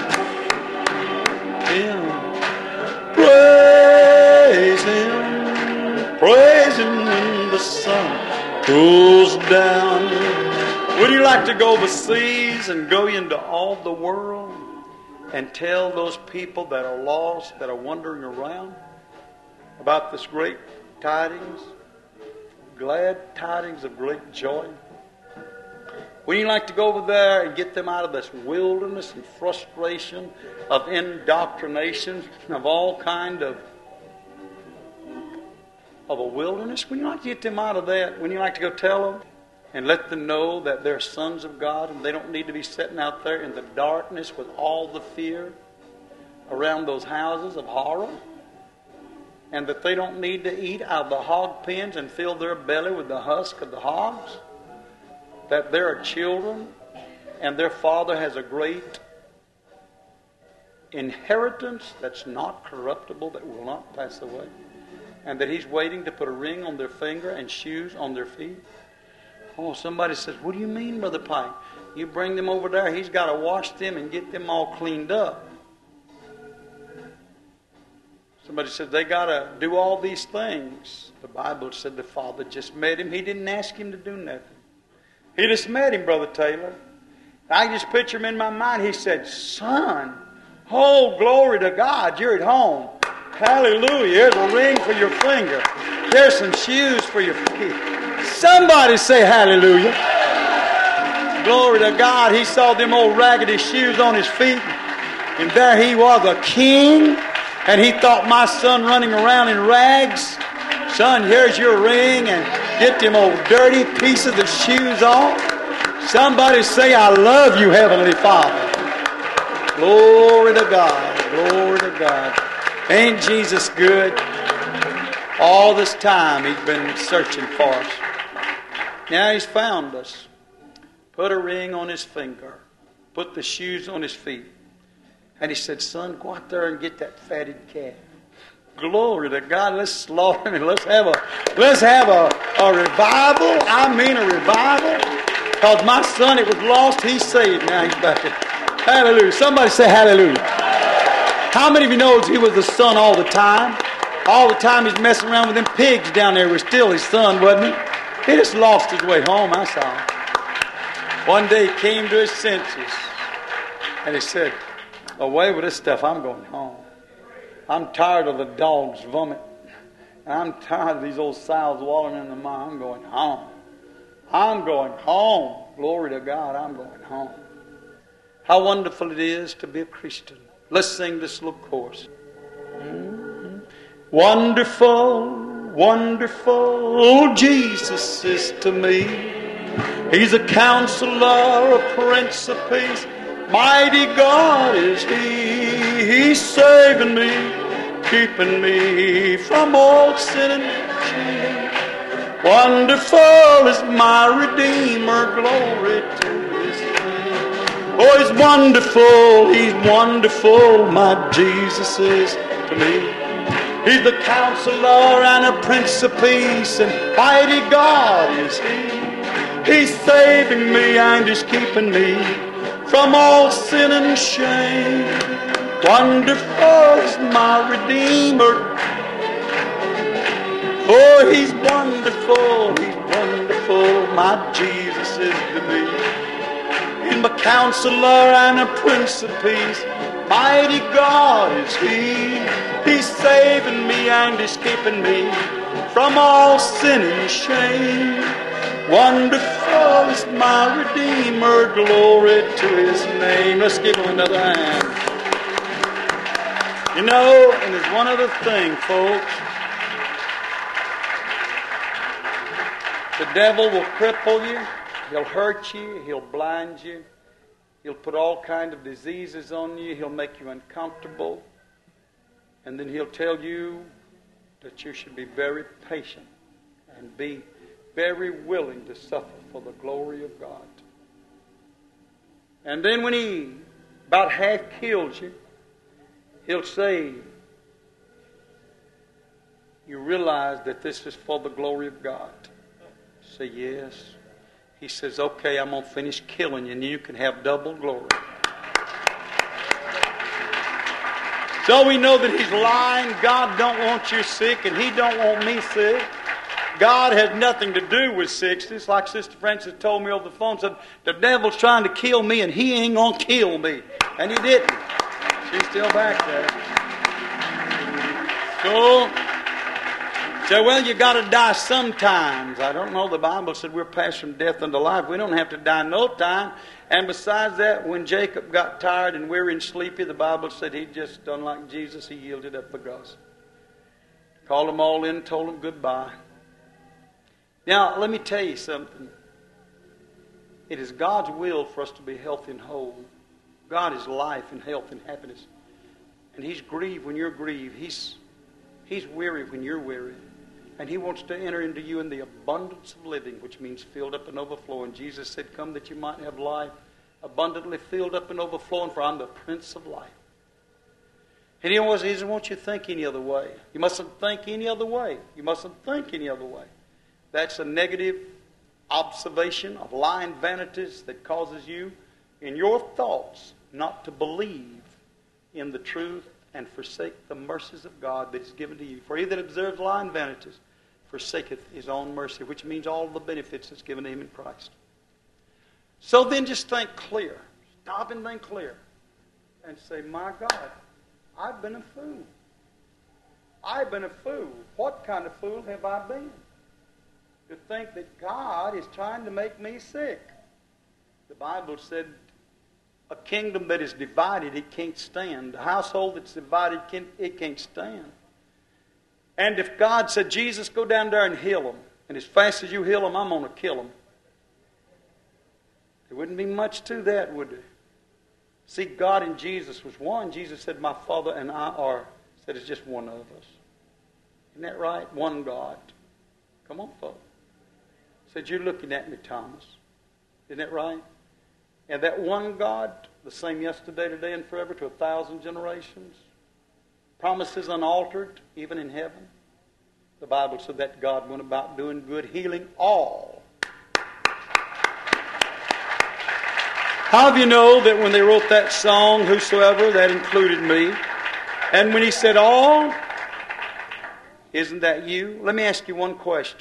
Praise Him. Praise Him when the sun goes down. Would you like to go overseas and go into all the world and tell those people that are lost, that are wandering around, about this great tidings? Glad tidings of great joy. Wouldn't you like to go over there and get them out of this wilderness and frustration of indoctrination of all kind of a wilderness? Wouldn't you like to get them out of that? Wouldn't you like to go tell them and let them know that they're sons of God and they don't need to be sitting out there in the darkness with all the fear around those houses of horror? And that they don't need to eat out of the hog pens and fill their belly with the husk of the hogs? That there are children and their father has a great inheritance that's not corruptible, that will not pass away, and that he's waiting to put a ring on their finger and shoes on their feet. Oh, somebody says, what do you mean, Brother Pike? You bring them over there, he's got to wash them and get them all cleaned up. Somebody said they got to do all these things. The Bible said the father just met him. He didn't ask him to do nothing. He just met him, Brother Taylor. I just picture him in my mind. He said, son, oh, glory to God, you're at home. Hallelujah. Here's a ring for your finger. There's some shoes for your feet. Somebody say hallelujah. Glory to God. He saw them old raggedy shoes on his feet. And there he was, a king. And he thought, my son running around in rags. Son, here's your ring, and get them old dirty pieces of shoes off. Somebody say, I love you, Heavenly Father. Glory to God. Glory to God. Ain't Jesus good? All this time he's been searching for us. Now he's found us. Put a ring on his finger. Put the shoes on his feet. And he said, son, go out there and get that fatted calf. Glory to God. Let's slaughter him and let's have a revival. I mean a revival. Because my son, it was lost, he's saved. Now he's back. Hallelujah. Somebody say hallelujah. How many of you knows he was the son all the time? All the time he's messing around with them pigs down there was still his son, wasn't he? He just lost his way home, I saw. One day he came to his senses. And he said, away with this stuff, I'm going home. I'm tired of the dog's vomit. And I'm tired of these old sows wallowing in the mire. I'm going home. I'm going home. Glory to God, I'm going home. How wonderful it is to be a Christian. Let's sing this little chorus. Mm-hmm. Wonderful, wonderful Jesus is to me. He's a counselor, a prince of peace. Mighty God is He. He's saving me, keeping me from all sin and shame. Wonderful is my Redeemer, glory to His name. Oh, He's wonderful, my Jesus is to me. He's the counselor and a prince of peace, and mighty God is He. He's saving me and He's keeping me from all sin and shame. Wonderful is my Redeemer. Oh, He's wonderful, my Jesus is to me. He's my counselor and a prince of peace. Mighty God is He. He's saving me and He's keeping me from all sin and shame. Wonderful is my Redeemer, glory to His name. Let's give Him another hand. You know, and there's one other thing, folks. The devil will cripple you. He'll hurt you. He'll blind you. He'll put all kinds of diseases on you. He'll make you uncomfortable. And then he'll tell you that you should be very patient and be very willing to suffer for the glory of God. And then when he about half kills you, he'll say, you realize that this is for the glory of God. Say, yes. He says, okay, I'm going to finish killing you and you can have double glory. So we know that he's lying. God don't want you sick and He don't want me sick. God has nothing to do with sickness. Like Sister Francis told me over the phone, said, the devil's trying to kill me and he ain't going to kill me. And he didn't. She's still back there. So, Say, well, you got to die sometimes. I don't know. The Bible said we're passed from death unto life. We don't have to die no time. And besides that, when Jacob got tired and weary and sleepy, the Bible said he just done like Jesus. He yielded up the ghost. Called them all in, told them goodbye. Now, let me tell you something. It is God's will for us to be healthy and whole. God is life and health and happiness. And He's grieved when you're grieved. He's weary when you're weary. And He wants to enter into you in the abundance of living, which means filled up and overflowing. Jesus said, come that you might have life abundantly filled up and overflowing, for I'm the Prince of Life. And He doesn't want you to think any other way. You mustn't think any other way. You mustn't think any other way. That's a negative observation of lying vanities that causes you, in your thoughts, not to believe in the truth and forsake the mercies of God that is given to you. For he that observes lying vanities forsaketh his own mercy, which means all the benefits that's given to him in Christ. So then just think clear. Stop and think clear. And say, my God, I've been a fool. I've been a fool. What kind of fool have I been? To think that God is trying to make me sick. The Bible said, a kingdom that is divided, it can't stand. A household that's divided, it can't stand. And if God said, Jesus, go down there and heal them, and as fast as you heal them, I'm going to kill them, there wouldn't be much to that, would there? See, God and Jesus was one. Jesus said, my Father and I are, said it's just one of us. Isn't that right? One God. Come on, folks. Said, you're looking at me, Thomas. Isn't that right? And that one God, the same yesterday, today, and forever, to 1,000 generations. Promises unaltered, even in heaven. The Bible said that God went about doing good, healing all. How do you know that when they wrote that song, whosoever, that included me? And when he said all, isn't that you? Let me ask you one question.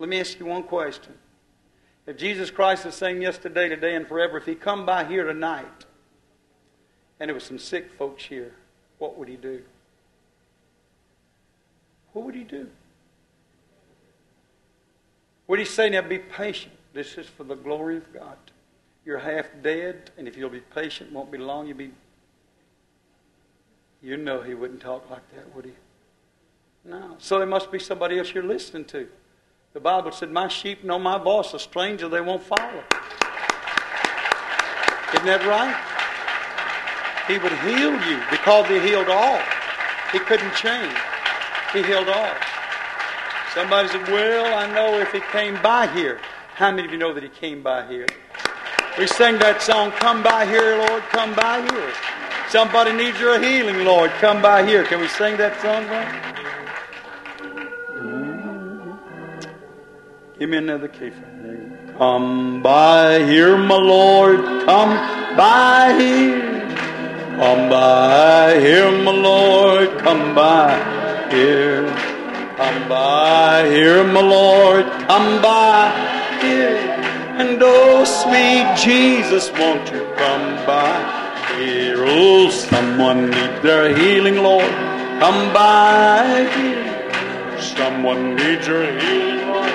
If Jesus Christ is the same yesterday, today, and forever, if he come by here tonight, and there was some sick folks here, what would he do? What would he do? Would he say, now be patient. This is for the glory of God. You're half dead, and if you'll be patient, won't be long, you know he wouldn't talk like that, would he? No. So there must be somebody else you're listening to. The Bible said, my sheep know my voice, a stranger they won't follow. Isn't that right? He would heal you because he healed all. He couldn't change. He healed all. Somebody said, well, I know if he came by here. How many of you know that he came by here? We sang that song, come by here, Lord, come by here. Somebody needs your healing, Lord, come by here. Can we sing that song, Lord? Give me another key for me. Come by here, my Lord, come by here. Come by here, my Lord, come by here. Come by here, my Lord, come by here. And oh, sweet Jesus, won't you come by here? Oh, someone needs their healing, Lord, come by here. Someone needs your healing, Lord.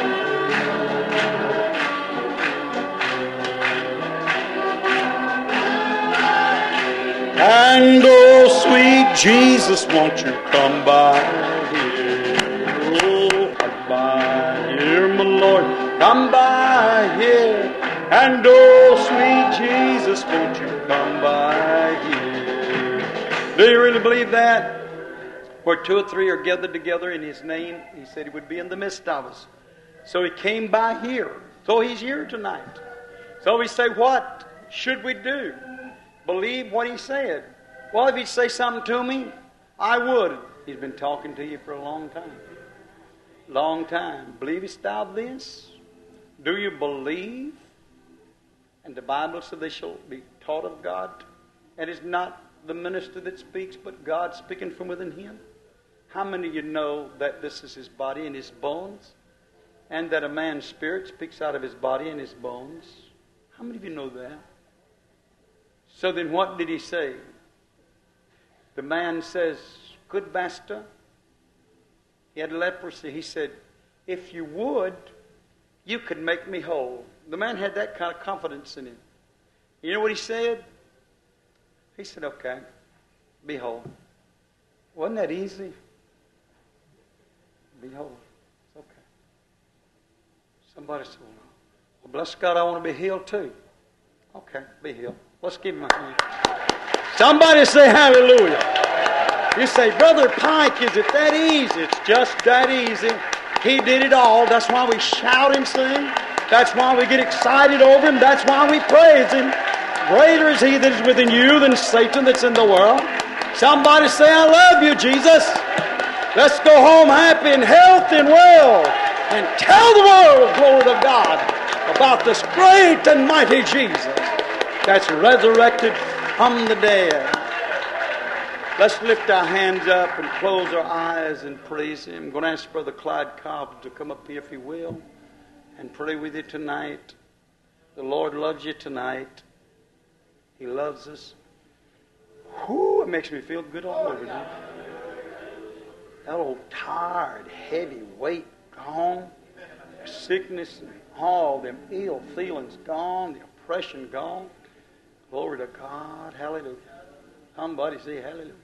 And oh, sweet Jesus, won't you come by here? Oh, come by here, my Lord, come by here. And oh, sweet Jesus, won't you come by here? Do you really believe that? Where two or three are gathered together in His name, He said He would be in the midst of us. So He came by here. So He's here tonight. So we say, what should we do? Believe what He said. Well, if He'd say something to me, I would. He's been talking to you for a long time. Long time. Believest thou this? Do you believe? And the Bible said they shall be taught of God. And it's not the minister that speaks, but God speaking from within him. How many of you know that this is his body and his bones? And that a man's spirit speaks out of his body and his bones? How many of you know that? So then what did he say? The man says, good master, He had leprosy. He said, if you would, you could make me whole. The man had that kind of confidence in him. You know what he said? He said, okay, be whole. Wasn't that easy? Be whole. It's okay. Somebody said, well, bless God, I want to be healed too. Okay, be healed. Let's give him a hand. Somebody say hallelujah. You say, Brother Pike, is it that easy? It's just that easy. He did it all. That's why we shout and sing. That's why we get excited over him. That's why we praise him. Greater is he that is within you than Satan that's in the world. Somebody say, I love you, Jesus. Let's go home happy and healthy and well and tell the world, glory to God, about this great and mighty Jesus that's resurrected from the dead. Let's lift our hands up and close our eyes and praise him. I'm going to ask Brother Clyde Cobb to come up here if he will and pray with you tonight. The Lord loves you tonight. He loves us. Whew, it makes me feel good all over now. That old tired, heavy weight gone. The sickness and all them ill feelings gone. The oppression gone. Glory to God. Hallelujah. Somebody say hallelujah.